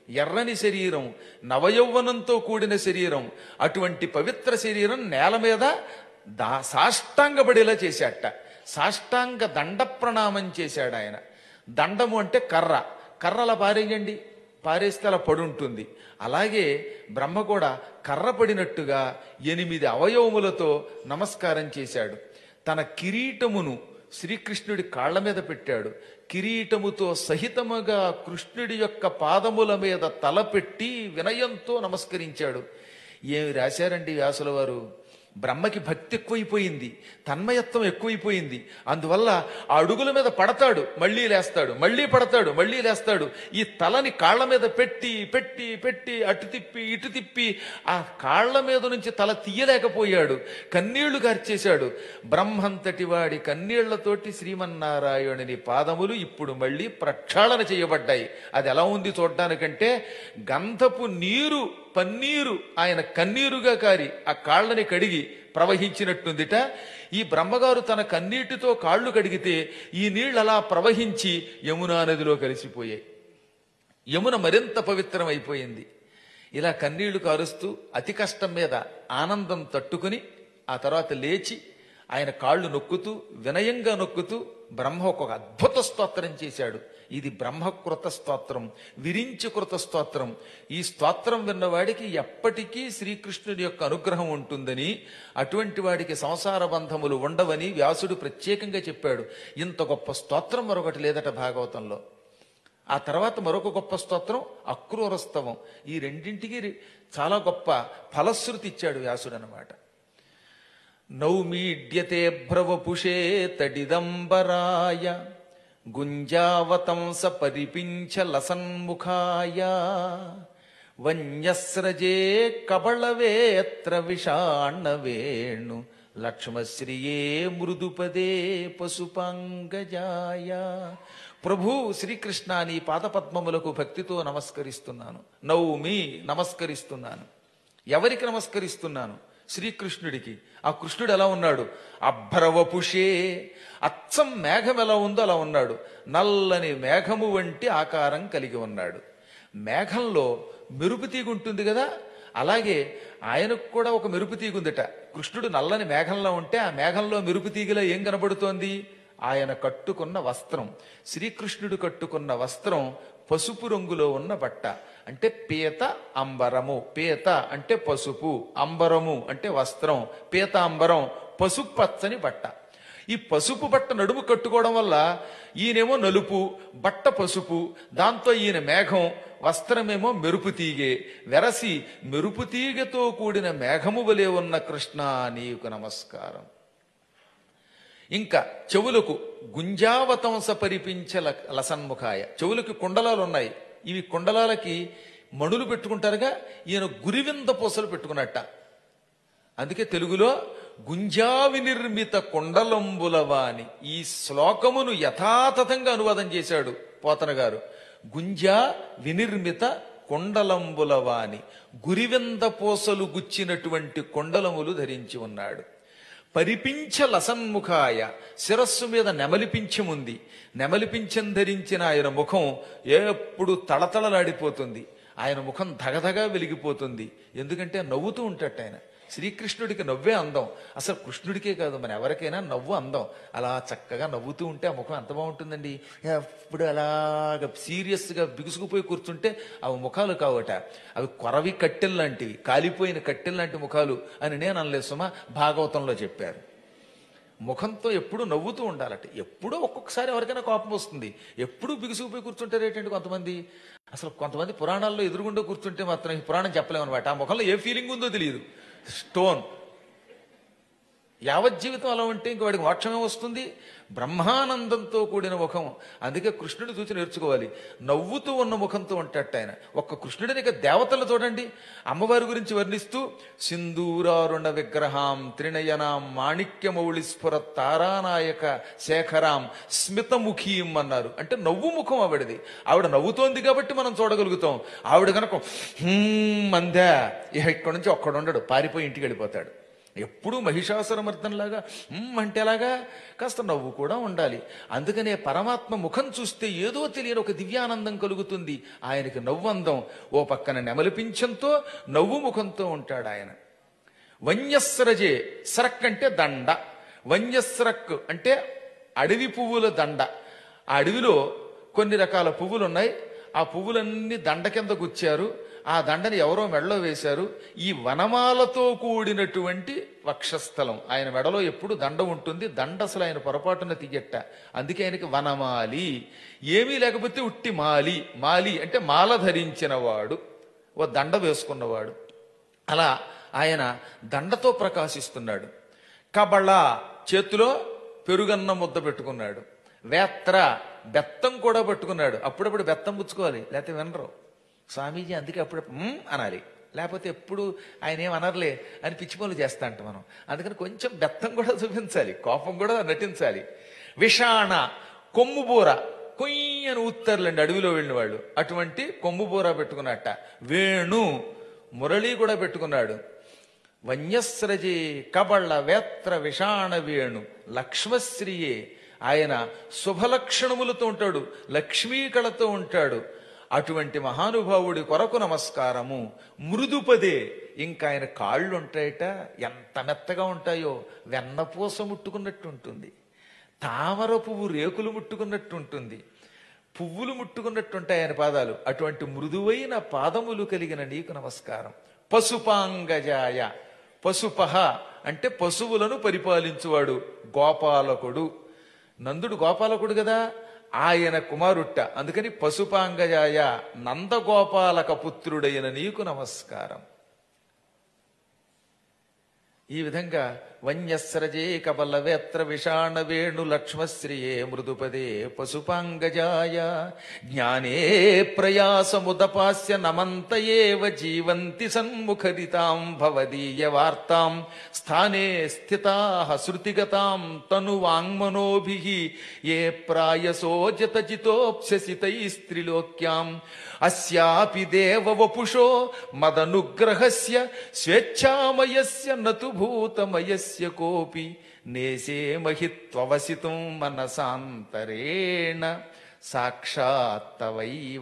ఎర్రని శరీరం, నవయౌవనంతో కూడిన శరీరం. అటువంటి పవిత్ర శరీరం నేల మీద దా సాష్టాంగపడేలా చేశాట. సాష్టాంగ దండ ప్రణామం చేశాడు ఆయన. దండము అంటే కర్ర, కర్రలా పారేయండి, పారేస్తే అలా పడుంటుంది. అలాగే బ్రహ్మ కూడా కర్ర పడినట్టుగా ఎనిమిది అవయవములతో నమస్కారం చేశాడు. తన కిరీటమును శ్రీకృష్ణుడి కాళ్ల మీద పెట్టాడు. కిరీటముతో సహితముగా కృష్ణుడి యొక్క పాదముల మీద తలపెట్టి వినయంతో నమస్కరించాడు. ఏమి రాశారండి వ్యాసుల వారు? బ్రహ్మకి భక్తి ఎక్కువైపోయింది, తన్మయత్వం ఎక్కువైపోయింది. అందువల్ల ఆ అడుగుల మీద పడతాడు, మళ్ళీ లేస్తాడు, మళ్ళీ పడతాడు, మళ్ళీ లేస్తాడు. ఈ తలని కాళ్ల మీద పెట్టి పెట్టి పెట్టి అటు తిప్పి ఇటు తిప్పి ఆ కాళ్ల మీద నుంచి తల తీయలేకపోయాడు. కన్నీళ్లు కార్చేశాడు. బ్రహ్మంతటి వాడి కన్నీళ్లతోటి శ్రీమన్నారాయణుని పాదములు ఇప్పుడు మళ్ళీ ప్రక్షాళన చేయబడ్డాయి. అది ఎలా ఉంది చూడ్డానికంటే, గంధపు నీరు పన్నీరు ఆయన కన్నీరుగా కారి ఆ కాళ్ళని కడిగి ప్రవహించినట్టుందిట. ఈ బ్రహ్మగారు తన కన్నీటితో కాళ్ళు కడిగితే ఈ నీళ్ళు అలా ప్రవహించి యమునా నదిలో కలిసిపోయాయి. యమున మరింత పవిత్రమైపోయింది. ఇలా కన్నీళ్లు కారుస్తూ అతి కష్టం మీద ఆనందం తట్టుకుని ఆ తర్వాత లేచి ఆయన కాళ్ళు నొక్కుతూ వినయంగా నొక్కుతూ బ్రహ్మ ఒక అద్భుత స్తోత్రం చేశాడు. ఇది బ్రహ్మకృత స్తోత్రం, విరించకృత స్తోత్రం. ఈ స్తోత్రం విన్నవాడికి ఎప్పటికీ శ్రీకృష్ణుడి యొక్క అనుగ్రహం ఉంటుందని, అటువంటి వాడికి సంసార బంధములు ఉండవని వ్యాసుడు ప్రత్యేకంగా చెప్పాడు. ఇంత గొప్ప స్తోత్రం మరొకటి లేదట భాగవతంలో. ఆ తర్వాత మరొక గొప్ప స్తోత్రం అక్రూరస్తవం. ఈ రెండింటికి చాలా గొప్ప ఫలశ్రుతి ఇచ్చాడు వ్యాసుడు అన్నమాట. నౌమీడ్యతే భ్రవపుషే తడిదంబరాయ గుంజావతంస పరిపించ లసన్ముఖాయ వన్యస్రజే కబళవేత్ర విషాణవేణు లక్ష్మశ్రియే మృదుపదే పశుపాంగజాయ. ప్రభు శ్రీకృష్ణ, నీ పాదపద్మములకు భక్తితో నమస్కరిస్తున్నాను. నౌమి నమస్కరిస్తున్నాను. ఎవరికి నమస్కరిస్తున్నాను? శ్రీకృష్ణుడికి. ఆ కృష్ణుడు ఎలా ఉన్నాడు? అభ్రవపుషే, అచ్చం మేఘం ఎలా ఉందో అలా ఉన్నాడు. నల్లని మేఘము వంటి ఆకారం కలిగి ఉన్నాడు. మేఘంలో మెరుపు తీగ ఉంటుంది కదా, అలాగే ఆయనకు కూడా ఒక మెరుపు తీగ ఉందట. కృష్ణుడు నల్లని మేఘంలో ఉంటే ఆ మేఘంలో మెరుపు తీగలో ఏం కనబడుతోంది? ఆయన కట్టుకున్న వస్త్రం. శ్రీకృష్ణుడు కట్టుకున్న వస్త్రం పసుపు రంగులో ఉన్న బట్ట. అంటే పీత అంబరము. పీత అంటే పసుపు, అంబరము అంటే వస్త్రం. పీతాంబరం పసుపు పచ్చని బట్ట. ఈ పసుపు బట్ట నడుము కట్టుకోవడం వల్ల ఈయనేమో నలుపు, బట్ట పసుపు, దాంతో ఈయన మేఘం, వస్త్రమేమో మెరుపు తీగే. వెరసి మెరుపు తీగతో కూడిన మేఘము వలె ఉన్న కృష్ణ, నీకు నమస్కారం. ఇంకా చెవులకు గుంజావతంస పరిపించ లసన్ముఖాయ. చెవులకి కుండలాలు ఉన్నాయి. ఇవి కుండలాలకి మణులు పెట్టుకుంటారుగా, ఈయన గురివింద పూసలు పెట్టుకున్నట్ట. అందుకే తెలుగులో గుంజా వినిర్మిత కుండలంబులవాని ఈ శ్లోకమును యథాతథంగా అనువాదం చేశాడు పోతన గారు. గుంజా వినిర్మిత కుండలంబులవాని, గురివింద పూసలు గుచ్చినటువంటి కుండలములు ధరించి ఉన్నాడు. పరిపించ లసన్ముఖాయ, శిరస్సు మీద నెమలిపించముంది. నెమలిపించం ధరించిన ఆయన ముఖం ఎప్పుడు తళతళలాడిపోతుంది. ఆయన ముఖం ధగధగా వెలిగిపోతుంది. ఎందుకంటే నవ్వుతూ ఉంటాడు ఆయన. శ్రీకృష్ణుడికి నవ్వే అందం. అసలు కృష్ణుడికే కాదు, మన ఎవరికైనా నవ్వు అందం. అలా చక్కగా నవ్వుతూ ఉంటే ఆ ముఖం ఎంత బాగుంటుందండి. ఎప్పుడు అలాగ సీరియస్గా బిగుసుకుపోయి కూర్చుంటే అవి ముఖాలు కావట, అవి కొరవి కట్టెల్లాంటివి, కాలిపోయిన కట్టెల్లాంటి ముఖాలు అని నేను అనలేదు సుమా, భాగవతంలో చెప్పారు. ముఖంతో ఎప్పుడు నవ్వుతూ ఉండాలట. ఎప్పుడో ఒక్కొక్కసారి ఎవరికైనా కోపం వస్తుంది. ఎప్పుడు బిగుసుకుపోయి కూర్చుంటారు ఏంటంటే కొంతమంది. అసలు కొంతమంది పురాణాల్లో ఎదురుగుండా కూర్చుంటే మాత్రం ఈ పురాణం చెప్పలేమన్నమాట. ఆ ముఖంలో ఏ ఫీలింగ్ ఉందో తెలియదు. స్టోన్. యావత్ జీవితం అలా ఉంటే ఇంక వాడికి మోక్షమే వస్తుంది. బ్రహ్మానందంతో కూడిన ముఖం. అందుకే కృష్ణుడిని చూసి నేర్చుకోవాలి. నవ్వుతూ ఉన్న ముఖంతో ఉంటాట ఆయన. ఒక్క కృష్ణుడిని ఇక దేవతలు చూడండి, అమ్మవారి గురించి వర్ణిస్తూ సింధూరారుణ విగ్రహాం త్రినయనాం మాణిక్యమౌళి స్ఫుర తారానాయక శేఖరాం స్మితముఖీం అన్నారు. అంటే నవ్వు ముఖం ఆవిడది. ఆవిడ నవ్వుతోంది కాబట్టి మనం చూడగలుగుతాం. ఆవిడ కనుక అందా, ఇక ఇక్కడి నుంచి ఒక్కడు ఉండడు, పారిపోయి ఇంటికి వెళ్ళిపోతాడు. ఎప్పుడూ మహిషాసురమర్దనలాగా "ఉమ్" అంటే ఎలాగా, కాస్త నవ్వు కూడా ఉండాలి. అందుకనే పరమాత్మ ముఖం చూస్తే ఏదో తెలియని ఒక దివ్యానందం కలుగుతుంది. ఆయనకి నవ్వు అందం. ఓ పక్కన నెమలి పింఛంతో నవ్వు ముఖంతో ఉంటాడు ఆయన. వన్యస్రజే, స్రక్ అంటే దండ, వన్యస్రక్ అంటే అడవి పువ్వుల దండ. ఆ అడవిలో కొన్ని రకాల పువ్వులు ఉన్నాయి. ఆ పువ్వులన్నీ దండ కింద గుచ్చారు. ఆ దండని ఎవరో మెడలో వేశారు. ఈ వనమాలతో కూడినటువంటి వక్షస్థలం. ఆయన మెడలో ఎప్పుడు దండ ఉంటుంది. దండ అసలు ఆయన పొరపాటున తీయట్ట. అందుకే ఆయనకి వనమాలి. ఏమీ లేకపోతే ఉట్టి మాలి. మాలి అంటే మాల ధరించిన వాడు, ఓ దండ వేసుకున్నవాడు. అలా ఆయన దండతో ప్రకాశిస్తున్నాడు. కబళ, చేతిలో పెరుగన్న ముద్ద పెట్టుకున్నాడు. వేత్ర, బెత్తం కూడా పట్టుకున్నాడు. అప్పుడప్పుడు బెత్తం పుచ్చుకోవాలి, లేకపోతే వినరు స్వామీజీ. అందుకే అప్పుడు అనాలి, లేకపోతే ఎప్పుడు ఆయన ఏం అనర్లే అని పిచ్చి పనులు చేస్తా అంట మనం. అందుకని కొంచెం బెత్తం కూడా చూపించాలి, కోపం కూడా నటించాలి. విషాణ, కొమ్ము బూర, కొయ్యని ఉత్తర్లండి అడవిలో వెళ్ళిన వాళ్ళు, అటువంటి కొమ్ము బూర పెట్టుకున్నట్ట. వేణు, మురళి కూడా పెట్టుకున్నాడు. వన్యస్రజే కబళ వేత్ర విషాణ వేణు లక్ష్మశ్రీయే, ఆయన శుభలక్షణములతో ఉంటాడు, లక్ష్మీకళతో ఉంటాడు. అటువంటి మహానుభావుడి కొరకు నమస్కారము. మృదుపదే, ఇంకా ఆయన కాళ్ళు ఉంటాయట, ఎంత మెత్తగా ఉంటాయో, వెన్నపూస ముట్టుకున్నట్టు ఉంటుంది, తామర పువ్వు రేకులు ముట్టుకున్నట్టు ఉంటుంది, పువ్వులు ముట్టుకున్నట్టుంటాయి ఆయన పాదాలు. అటువంటి మృదువైన పాదములు కలిగిన నీకు నమస్కారం. పశుపాంగజాయ, పశుపహ అంటే పశువులను పరిపాలించువాడు, గోపాలకుడు. నందుడు గోపాలకుడు కదా, ఆయన కుమారుట్ట. అందుకని పశుపాంగజాయ, నందగోపాలక పుత్రుడైన నీకు నమస్కారం. ఈ విధంగా వన్యస్రజే కబల వేత్ర విషాణ వేణు లక్ష్మశ్రియే మృదుపదే పశుపాంగజాయ. జ్ఞానే ప్రయాసముదపాస్య నమంత ఏవ జీవంతి సన్ముఖరితాం భవదీయ వార్తాం. స్థానే స్థితాః శృతిగతాం తను వాంగ్మనోభిః ఏ ప్రాయసో జతజితోప్స్యసితైస్త్రిలోక్యాం. అస్యాపి దేవవపుషో మదనుగ్రహస్య స్వేచ్ఛామయస్య నతు భూతమయస్య కోపి నేసే మహిత్వవసితం మనసాంతరేణ సాక్షాత్తవైవ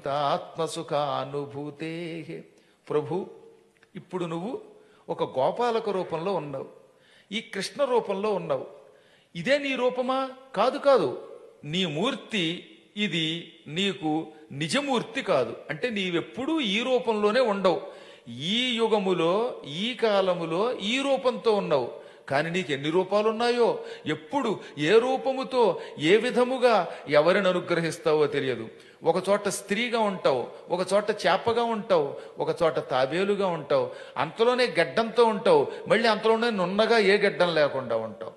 కిముతాత్మసుఖానుభూతే. ప్రభు, ఇప్పుడు నువ్వు ఒక గోపాలక రూపంలో ఉన్నావు, ఈ కృష్ణ రూపంలో ఉన్నావు. ఇదే నీ రూపమా? కాదు కాదు, నీ మూర్తి ఇది నీకు నిజమూర్తి కాదు. అంటే నీవెప్పుడూ ఈ రూపంలోనే ఉండవు. ఈ యుగములో ఈ కాలములో ఈ రూపంతో ఉన్నావు. కానీ నీకు ఎన్ని రూపాలు ఉన్నాయో, ఎప్పుడు ఏ రూపముతో ఏ విధముగా ఎవరిని అనుగ్రహిస్తావో తెలియదు. ఒక చోట స్త్రీగా ఉంటావు, ఒక చోట చేపగా ఉంటావు, ఒక చోట తాబేలుగా ఉంటావు, అంతలోనే గడ్డంతో ఉంటావు, మళ్ళీ అంతలోనే నున్నగా ఏ గడ్డం లేకుండా ఉంటావు,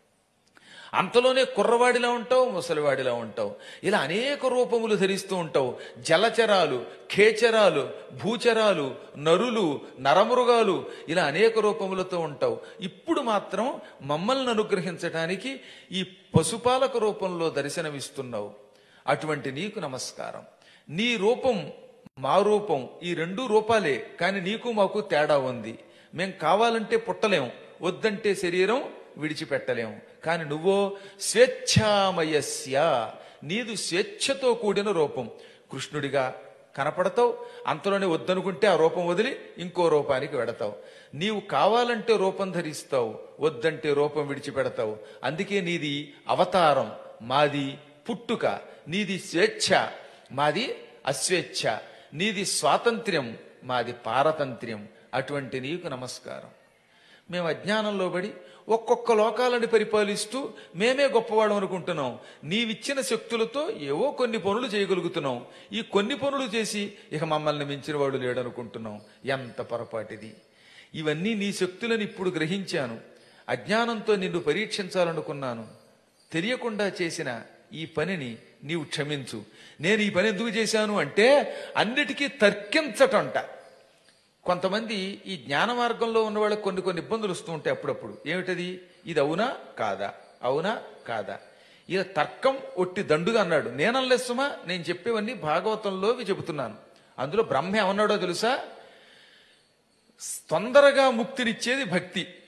అంతలోనే కుర్రవాడిలా ఉంటావు, ముసలివాడిలా ఉంటావు. ఇలా అనేక రూపములు ధరిస్తూ ఉంటావు. జలచరాలు, ఖేచరాలు, భూచరాలు, నరులు, నరమృగాలు, ఇలా అనేక రూపములతో ఉంటావు. ఇప్పుడు మాత్రం మమ్మల్ని అనుగ్రహించటానికి ఈ పశుపాలక రూపంలో దర్శనమిస్తున్నావు. అటువంటి నీకు నమస్కారం. నీ రూపం మా రూపం, ఈ రెండు రూపాలే, కానీ నీకు మాకు తేడా ఉంది. మేం కావాలంటే పుట్టలేం, వద్దంటే శరీరం విడిచిపెట్టలేము. కాని నువ్వో స్వేచ్ఛామయస్య, నీదు స్వేచ్ఛతో కూడిన రూపం. కృష్ణుడిగా కనపడతావు, అంతలోనే వద్దనుకుంటే ఆ రూపం వదిలి ఇంకో రూపానికి వెడతావు. నీవు కావాలంటే రూపం ధరిస్తావు, వద్దంటే రూపం విడిచిపెడతావు. అందుకే నీది అవతారం, మాది పుట్టుక. నీది స్వేచ్ఛ, మాది అస్వేచ్ఛ. నీది స్వాతంత్ర్యం, మాది పారతంత్ర్యం. అటువంటి నీకు నమస్కారం. మేము అజ్ఞానంలో పడి ఒక్కొక్క లోకాలను పరిపాలిస్తూ మేమే గొప్పవాళ్ళం అనుకుంటున్నాం. నీవిచ్చిన శక్తులతో ఏవో కొన్ని పనులు చేయగలుగుతున్నాం. ఈ కొన్ని పనులు చేసి ఇక మమ్మల్ని మించిన వాడు లేడనుకుంటున్నాం. ఎంత పొరపాటిది! ఇవన్నీ నీ శక్తులను ఇప్పుడు గ్రహించాను. అజ్ఞానంతో నిన్ను పరీక్షించాలనుకున్నాను. తెలియకుండా చేసిన ఈ పనిని నీవు క్షమించు. నేను ఈ పని ఎందుకు చేశాను అంటే అన్నిటికీ తర్కించటంట. కొంతమంది ఈ జ్ఞాన మార్గంలో ఉన్న వాళ్ళకి కొన్ని కొన్ని ఇబ్బందులు వస్తూ ఉంటాయి అప్పుడప్పుడు. ఏమిటది? ఇది అవునా కాదా, అవునా కాదా. ఇలా తర్కం ఒట్టి దండుగా అన్నాడు. నేనల్లేసుమా, నేను చెప్పేవన్నీ భాగవతంలోవి చెబుతున్నాను. అందులో బ్రహ్మ ఏమన్నాడో తెలుసా? తొందరగా ముక్తినిచ్చేది భక్తి,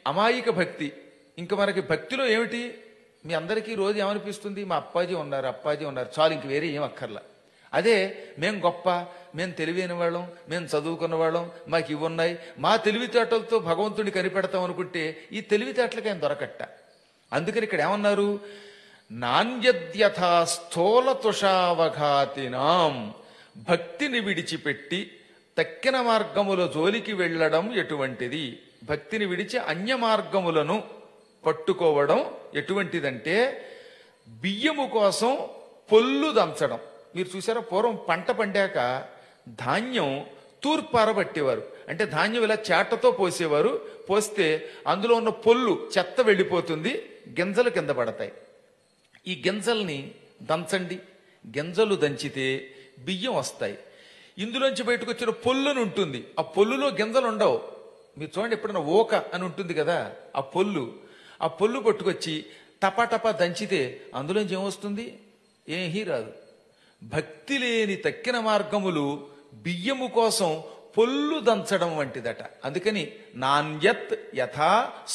అమాయక భక్తి. ఇంక మనకి భక్తిలో ఏమిటి? మీ అందరికీ రోజు ఏమనిపిస్తుంది? మా అప్పాజీ ఉన్నారు, అప్పాజీ ఉన్నారు, చాలు, ఇంక వేరే ఏం అక్కర్లా. అదే మేం గొప్ప, మేము తెలివైన వాళ్ళం, మేము చదువుకున్న వాళ్ళం, మాకు ఇవి ఉన్నాయి, మా తెలివితేటలతో భగవంతుడిని కనిపెడతాం అనుకుంటే ఈ తెలివితేటలకి ఆయన దొరకట్ట. అందుకని ఇక్కడ ఏమన్నారు? నాణ్యద్యథా స్థూల తుషావఘాతినాం, భక్తిని విడిచిపెట్టి తక్కిన మార్గముల జోలికి వెళ్ళడం ఎటువంటిది? భక్తిని విడిచి అన్య మార్గములను పట్టుకోవడం ఎటువంటిదంటే బియ్యము కోసం పొల్లు దంచడం. మీరు చూసారా, పూర్వం పంట పండాక ధాన్యం తూర్పారబట్టేవారు. అంటే ధాన్యం ఇలా చేటతో పోసేవారు. పోస్తే అందులో ఉన్న పొల్లు చెత్త వెళ్ళిపోతుంది, గింజలు కింద పడతాయి. ఈ గింజల్ని దంచండి, గింజలు దంచితే బియ్యం వస్తాయి. ఇందులోంచి బయటకు వచ్చిన పొల్లుని ఉంటుంది, ఆ పొల్లులో గింజలు ఉండవు. మీరు చూడండి, ఎప్పుడైనా ఓక అని ఉంటుంది కదా, ఆ పొల్లు ఆ పొల్లు పట్టుకొచ్చి టపాటపా దంచితే అందులోంచి ఏమొస్తుంది? ఏమీ రాదు. భక్తి లేని తక్కిన మార్గములు బియ్యము కోసం పొల్లు దంచడం వంటిదట. అందుకని నాణ్యత్ యథా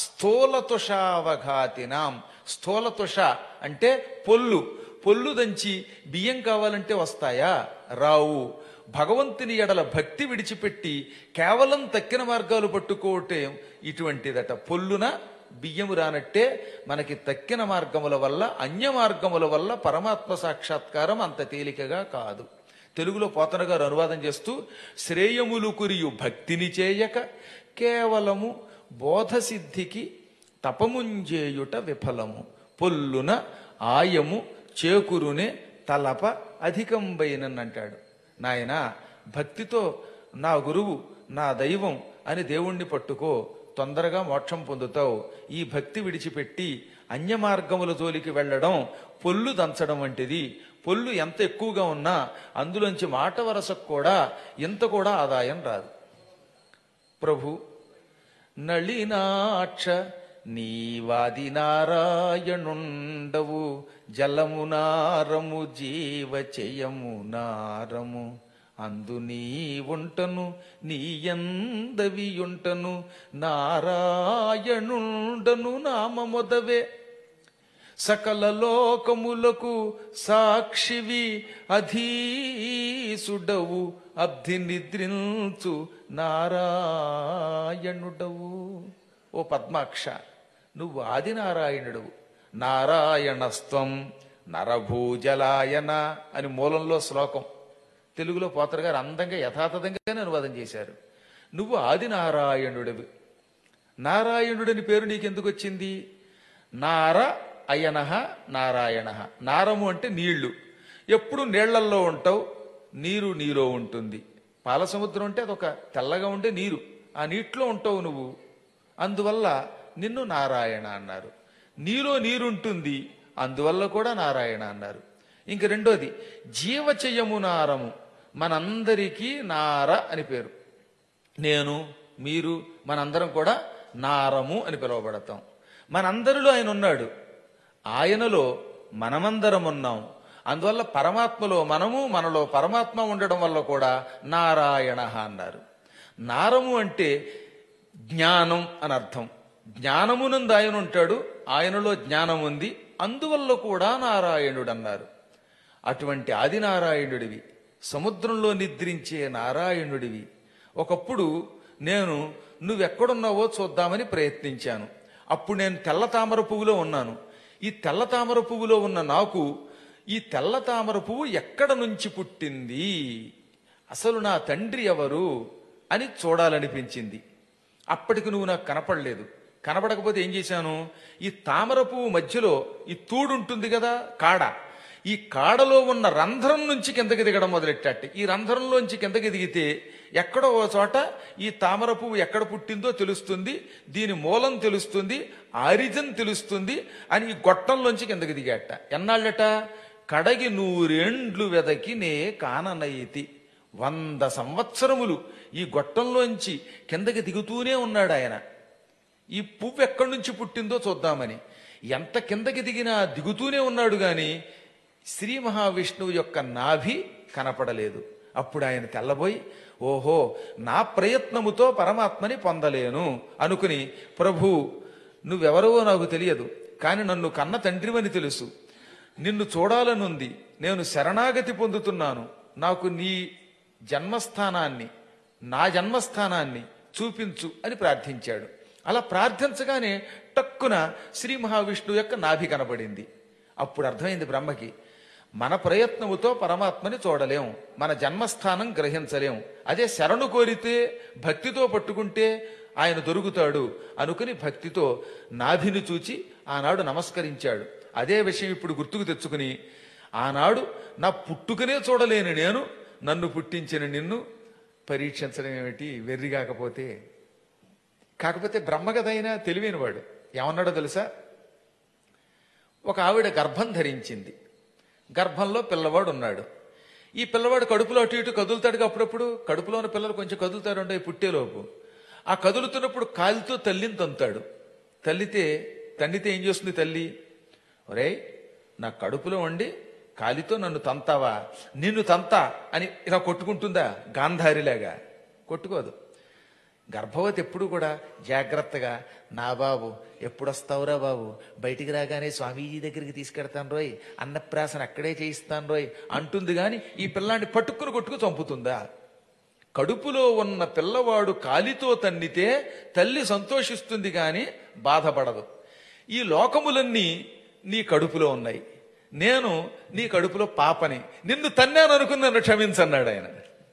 స్థూలతుషావఘాతినాం. స్థూలతుష అంటే పొల్లు. పొల్లు దంచి బియ్యం కావాలంటే వస్తాయా? రావు. భగవంతుని ఎడల భక్తి విడిచిపెట్టి కేవలం తక్కిన మార్గాలు పట్టుకోవటం ఇటువంటిదట. పొల్లున బియ్యము రానట్టే మనకి తక్కిన మార్గముల వల్ల, అన్య మార్గముల వల్ల పరమాత్మ సాక్షాత్కారం అంత తేలికగా కాదు. తెలుగులో పోతన గారు అనువాదం చేస్తూ, శ్రేయములు కురియు భక్తిని చేయక కేవలము బోధసిద్ధికి తపముంజేయుట విఫలము, పొల్లున ఆయము చేకురునే తలప అధికంబైనంటాడు. నాయనా, భక్తితో నా గురువు, నా దైవం అని దేవుణ్ణి పట్టుకో, తొందరగా మోక్షం పొందుతావు. ఈ భక్తి విడిచిపెట్టి అన్య మార్గముల జోలికి వెళ్ళడం పొల్లు దంచడం వంటిది. పొల్లు ఎంత ఎక్కువగా ఉన్నా అందులోంచి మాట వరసకు కూడా ఇంత కూడా ఆదాయం రాదు. ప్రభు నళినాక్ష నీవాది నారాయణుండవు, జలము నారము జీవ చెయము నారము, అందు నీ ఉంటను నీయందవియుంటను, నారాయణుండను నామమొదవే, సకల లోకములకు సాక్షివి అధీసుడవు, అబ్ధి నిద్రించు నారాయణుడవు. ఓ పద్మాక్ష, నువ్వు ఆదినారాయణుడవు. నారాయణస్త్వం నరభూజలాయన అని మూలంలో శ్లోకం తెలుగులో పోతర గారు అందంగా యథాతథంగానే అనువాదం చేశారు. నువ్వు ఆదినారాయణుడివి. నారాయణుడని పేరు నీకెందుకు వచ్చింది? నార అయనహ నారాయణ. నారము అంటే నీళ్లు. ఎప్పుడు నీళ్లల్లో ఉంటావు, నీరు నీలో ఉంటుంది. పాల సముద్రం అంటే అదొక తెల్లగా ఉండే నీరు, ఆ నీటిలో ఉంటావు నువ్వు. అందువల్ల నిన్ను నారాయణ అన్నారు. నీలో నీరుంటుంది, అందువల్ల కూడా నారాయణ అన్నారు. ఇంక రెండోది జీవచయము నారము. మనందరికీ నార అని పేరు. నేను, మీరు, మనందరం కూడా నారము అని పిలువబడతాం. మనందరిలో ఆయన ఉన్నాడు, ఆయనలో మనమందరం ఉన్నాం. అందువల్ల పరమాత్మలో మనము, మనలో పరమాత్మ ఉండడం వల్ల కూడా నారాయణ అన్నారు. నారము అంటే జ్ఞానం అని అర్థం. జ్ఞానమునందు ఆయన ఉంటాడు, ఆయనలో జ్ఞానం ఉంది, అందువల్ల కూడా నారాయణుడు అన్నారు. అటువంటి ఆదినారాయణుడివి, సముద్రంలో నిద్రించే నారాయణుడివి. ఒకప్పుడు నేను నువ్వెక్కడున్నావో చూద్దామని ప్రయత్నించాను. అప్పుడు నేను తెల్ల తామర పువ్వులో ఉన్నాను. ఈ తెల్ల తామర పువ్వులో ఉన్న నాకు ఈ తెల్ల తామర పువ్వు ఎక్కడ నుంచి పుట్టింది, అసలు నా తండ్రి ఎవరు అని చూడాలనిపించింది. అప్పటికి నువ్వు నాకు కనపడలేదు. కనపడకపోతే ఏం చేశాను, ఈ తామర పువ్వు మధ్యలో ఈ తూడుంటుంది కదా కాడ, ఈ కాడలో ఉన్న రంధ్రం నుంచి కిందకి దిగడం మొదలెట్టాట్టి. ఈ రంధ్రంలోంచి కిందకి దిగితే ఎక్కడో ఓ చోట ఈ తామర పువ్వు ఎక్కడ పుట్టిందో తెలుస్తుంది, దీని మూలం తెలుస్తుంది, ఆరిజన్ తెలుస్తుంది అని ఈ గొట్టంలోంచి కిందకి దిగాట. ఎన్నాళ్ళట? కడగి నూరేండ్లు వెదకి నే కాననయితి. వంద సంవత్సరములు ఈ గొట్టంలోంచి కిందకి దిగుతూనే ఉన్నాడు ఆయన. ఈ పువ్వు ఎక్కడి నుంచి పుట్టిందో చూద్దామని ఎంత కిందకి దిగినా దిగుతూనే ఉన్నాడు గాని శ్రీ మహావిష్ణువు యొక్క నాభి కనపడలేదు. అప్పుడు ఆయన తెల్లబోయి, ఓహో, నా ప్రయత్నముతో పరమాత్మని పొందలేను అనుకుని, ప్రభు నువ్వెవరవో నాకు తెలియదు, కానీ నన్ను కన్న తండ్రివని తెలుసు. నిన్ను చూడాలనుంది. నేను శరణాగతి పొందుతున్నాను. నాకు నీ జన్మస్థానాన్ని, నా జన్మస్థానాన్ని చూపించు అని ప్రార్థించాడు. అలా ప్రార్థించగానే టక్కున శ్రీ మహావిష్ణువు యొక్క నాభి కనబడింది. అప్పుడు అర్థమైంది బ్రహ్మకి, మన ప్రయత్నముతో పరమాత్మని చూడలేం, మన జన్మస్థానం గ్రహించలేం. అదే శరణు కోరితే భక్తితో పట్టుకుంటే ఆయన దొరుకుతాడు అనుకుని భక్తితో నాభిని చూచి ఆనాడు నమస్కరించాడు. అదే విషయం ఇప్పుడు గుర్తుకు తెచ్చుకుని, ఆనాడు నా పుట్టుకనే చూడలేని నేను నన్ను పుట్టించిన నిన్ను పరీక్షించడం ఏమిటి, వెర్రి కాకపోతే. కాకపోతే బ్రహ్మగదైనా తెలివైనవాడు ఏమన్నాడో తెలుసా? ఒక ఆవిడ గర్భం ధరించింది. గర్భంలో పిల్లవాడు ఉన్నాడు. ఈ పిల్లవాడు కడుపులో అటు ఇటు కదులుతాడుగా అప్పుడప్పుడు. కడుపులో ఉన్న పిల్లలు కొంచెం కదులుతాడు అంటే పుట్టేలోపు. ఆ కదులుతున్నప్పుడు కాలితో తల్లిని తంతాడు. తల్లితే తండ్రితే ఏం చేస్తుంది తల్లి? ఒరే, నా కడుపులో ఉండి కాలితో నన్ను తంతావా, నిన్ను తంతా అని ఇలా కొట్టుకుంటుందా? గాంధారిలాగా కొట్టుకోదు. గర్భవతి ఎప్పుడు కూడా జాగ్రత్తగా, నా బాబు ఎప్పుడొస్తావురా బాబు, బయటికి రాగానే స్వామీజీ దగ్గరికి తీసుకెడతాను రోయ్, అన్నప్రాసన అక్కడే చేయిస్తాను రోయ్ అంటుంది. గాని ఈ పిల్లాన్ని పట్టుకుని కొట్టుకు చంపుతుందా? కడుపులో ఉన్న పిల్లవాడు కాలితో తన్నితే తల్లి సంతోషిస్తుంది గాని బాధపడదు. ఈ లోకములన్నీ నీ కడుపులో ఉన్నాయి, నేను నీ కడుపులో పాపని, నిన్ను తన్నాను అనుకుని నన్ను క్షమించన్నాడు ఆయన.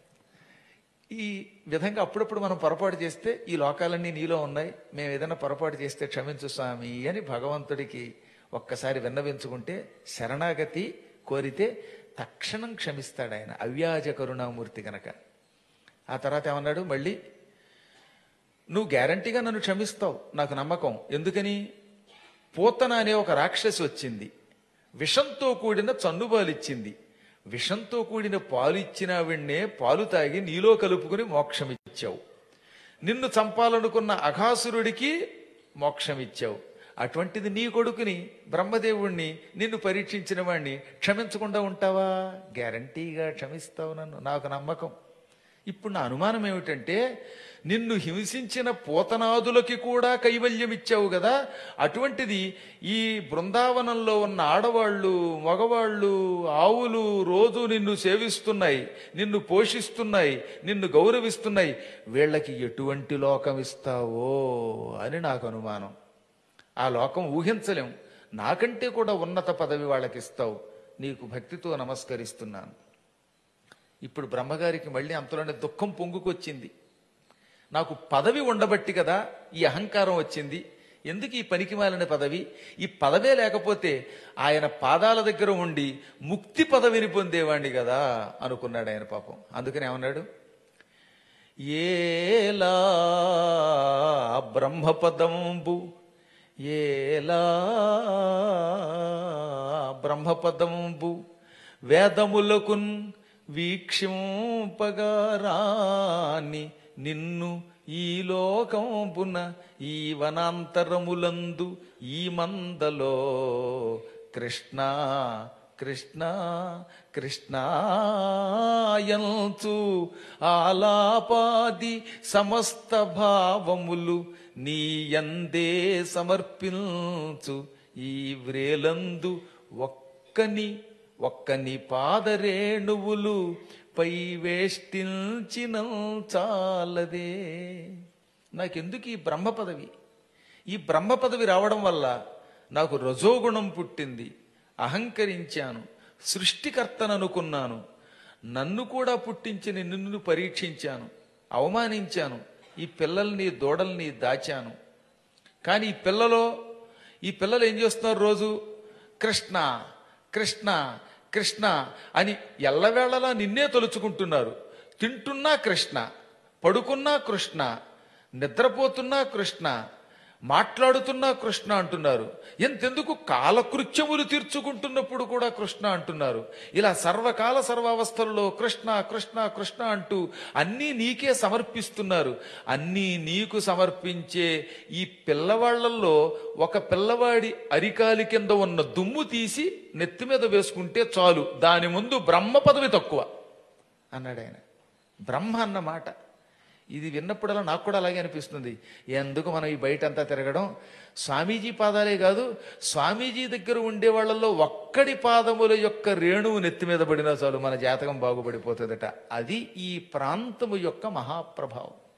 ఈ విధంగా అప్పుడప్పుడు మనం పొరపాటు చేస్తే ఈ లోకాలన్నీ నీలో ఉన్నాయి, మేము ఏదైనా పొరపాటు చేస్తే క్షమించు స్వామి అని భగవంతుడికి ఒక్కసారి విన్నవించుకుంటే, శరణాగతి కోరితే తక్షణం క్షమిస్తాడు ఆయన, అవ్యాజ కరుణామూర్తి గనక. ఆ తర్వాత ఏమన్నాడు మళ్ళీ, నువ్వు గ్యారంటీగా నన్ను క్షమిస్తావు, నాకు నమ్మకం. ఎందుకని? పూతన అనే ఒక రాక్షసి వచ్చింది, విషంతో కూడిన చన్నుబాలిచ్చింది. విషంతో కూడిన పాలు ఇచ్చిన ఆవిడ్నే పాలు తాగి నీలో కలుపుకుని మోక్షమిచ్చావు. నిన్ను చంపాలనుకున్న అఘాసురుడికి మోక్షమిచ్చావు. అటువంటిది నీ కొడుకుని, బ్రహ్మదేవుణ్ణి, నిన్ను పరీక్షించిన వాణ్ణి క్షమించకుండా ఉంటావా? గ్యారంటీగా క్షమిస్తావు నన్ను, నాకు నమ్మకం. ఇప్పుడు నా అనుమానం ఏమిటంటే, నిన్ను హింసించిన పూతనాదులకి కూడా కైవల్యం ఇచ్చావు కదా, అటువంటిది ఈ బృందావనంలో ఉన్న ఆడవాళ్ళు, మగవాళ్ళు, ఆవులు రోజు నిన్ను సేవిస్తున్నాయి, నిన్ను పోషిస్తున్నాయి, నిన్ను గౌరవిస్తున్నాయి, వీళ్ళకి ఎటువంటి లోకం ఇస్తావో అని నాకు అనుమానం. ఆ లోకం ఊహించలేం. నాకంటే కూడా ఉన్నత పదవి వాళ్ళకి ఇస్తావు. నీకు భక్తితో నమస్కరిస్తున్నాను. ఇప్పుడు బ్రహ్మగారికి మళ్ళీ అంతలోనే దుఃఖం పొంగుకొచ్చింది. నాకు పదవి ఉండబట్టి కదా ఈ అహంకారం వచ్చింది, ఎందుకు ఈ పనికిమాలిన పదవి? ఈ పదవే లేకపోతే ఆయన పాదాల దగ్గర ఉండి ముక్తి పదవిని పొందేవాణ్ణి కదా అనుకున్నాడు ఆయన పాపం. అందుకని ఏమన్నాడు, ఏలా బ్రహ్మపదంబు, ఏలా బ్రహ్మపదంబు వేదములకున్ వీక్షింపగారాని నిన్ను ఈ లోకంపున ఈ వనాంతరములందు ఈ మందలో కృష్ణ కృష్ణ కృష్ణాయంచు ఆలాపాది సమస్త భావములు నీ యందే సమర్పించు ఈ వ్రేలందు ఒక్కని ఒక్కని పాదరేణువులు పై వేష్టించిన చాలదే. నాకెందుకు ఈ బ్రహ్మ పదవి? ఈ బ్రహ్మ పదవి రావడం వల్ల నాకు రజోగుణం పుట్టింది, అహంకరించాను, సృష్టికర్తను అనుకున్నాను, నన్ను కూడా పుట్టించిన నిన్ను పరీక్షించాను, అవమానించాను, ఈ పిల్లల్ని దూడల్ని దాచాను. కానీ ఈ పిల్లలో ఈ పిల్లలు ఏం చేస్తున్నారు? రోజు కృష్ణ కృష్ణ కృష్ణ అని ఎల్లవేళలా నిన్నే తలుచుకుంటున్నారు. తింటున్నా కృష్ణ, పడుకున్నా కృష్ణ, నిద్రపోతున్నా కృష్ణ, మాట్లాడుతున్నా కృష్ణ అంటున్నారు. ఎంతెందుకు కాలకృత్యములు తీర్చుకుంటున్నప్పుడు కూడా కృష్ణ అంటున్నారు. ఇలా సర్వకాల సర్వావస్థలలో కృష్ణ కృష్ణ కృష్ణ అంటూ అన్నీ నీకే సమర్పిస్తున్నారు. అన్నీ నీకు సమర్పించే ఈ పిల్లవాళ్లలో ఒక పిల్లవాడి అరికాలి కింద ఉన్న దుమ్ము తీసి నెత్తి మీద వేసుకుంటే చాలు, దాని ముందు బ్రహ్మ పదవి తక్కువ అన్నాడు ఆయన. బ్రహ్మ అన్న మాట ఇది విన్నప్పుడల్లా నాకు కూడా అలాగే అనిపిస్తుంది. ఎందుకు మనం ఈ బయట అంతా తిరగడం, స్వామీజీ పాదాలే కాదు, స్వామీజీ దగ్గర ఉండే వాళ్ళల్లో ఒక్కడి పాదముల యొక్క రేణువు నెత్తి మీద పడినా చాలు మన జాతకం బాగుపడిపోతుందట. అది ఈ ప్రాంతము యొక్క మహాప్రభావం.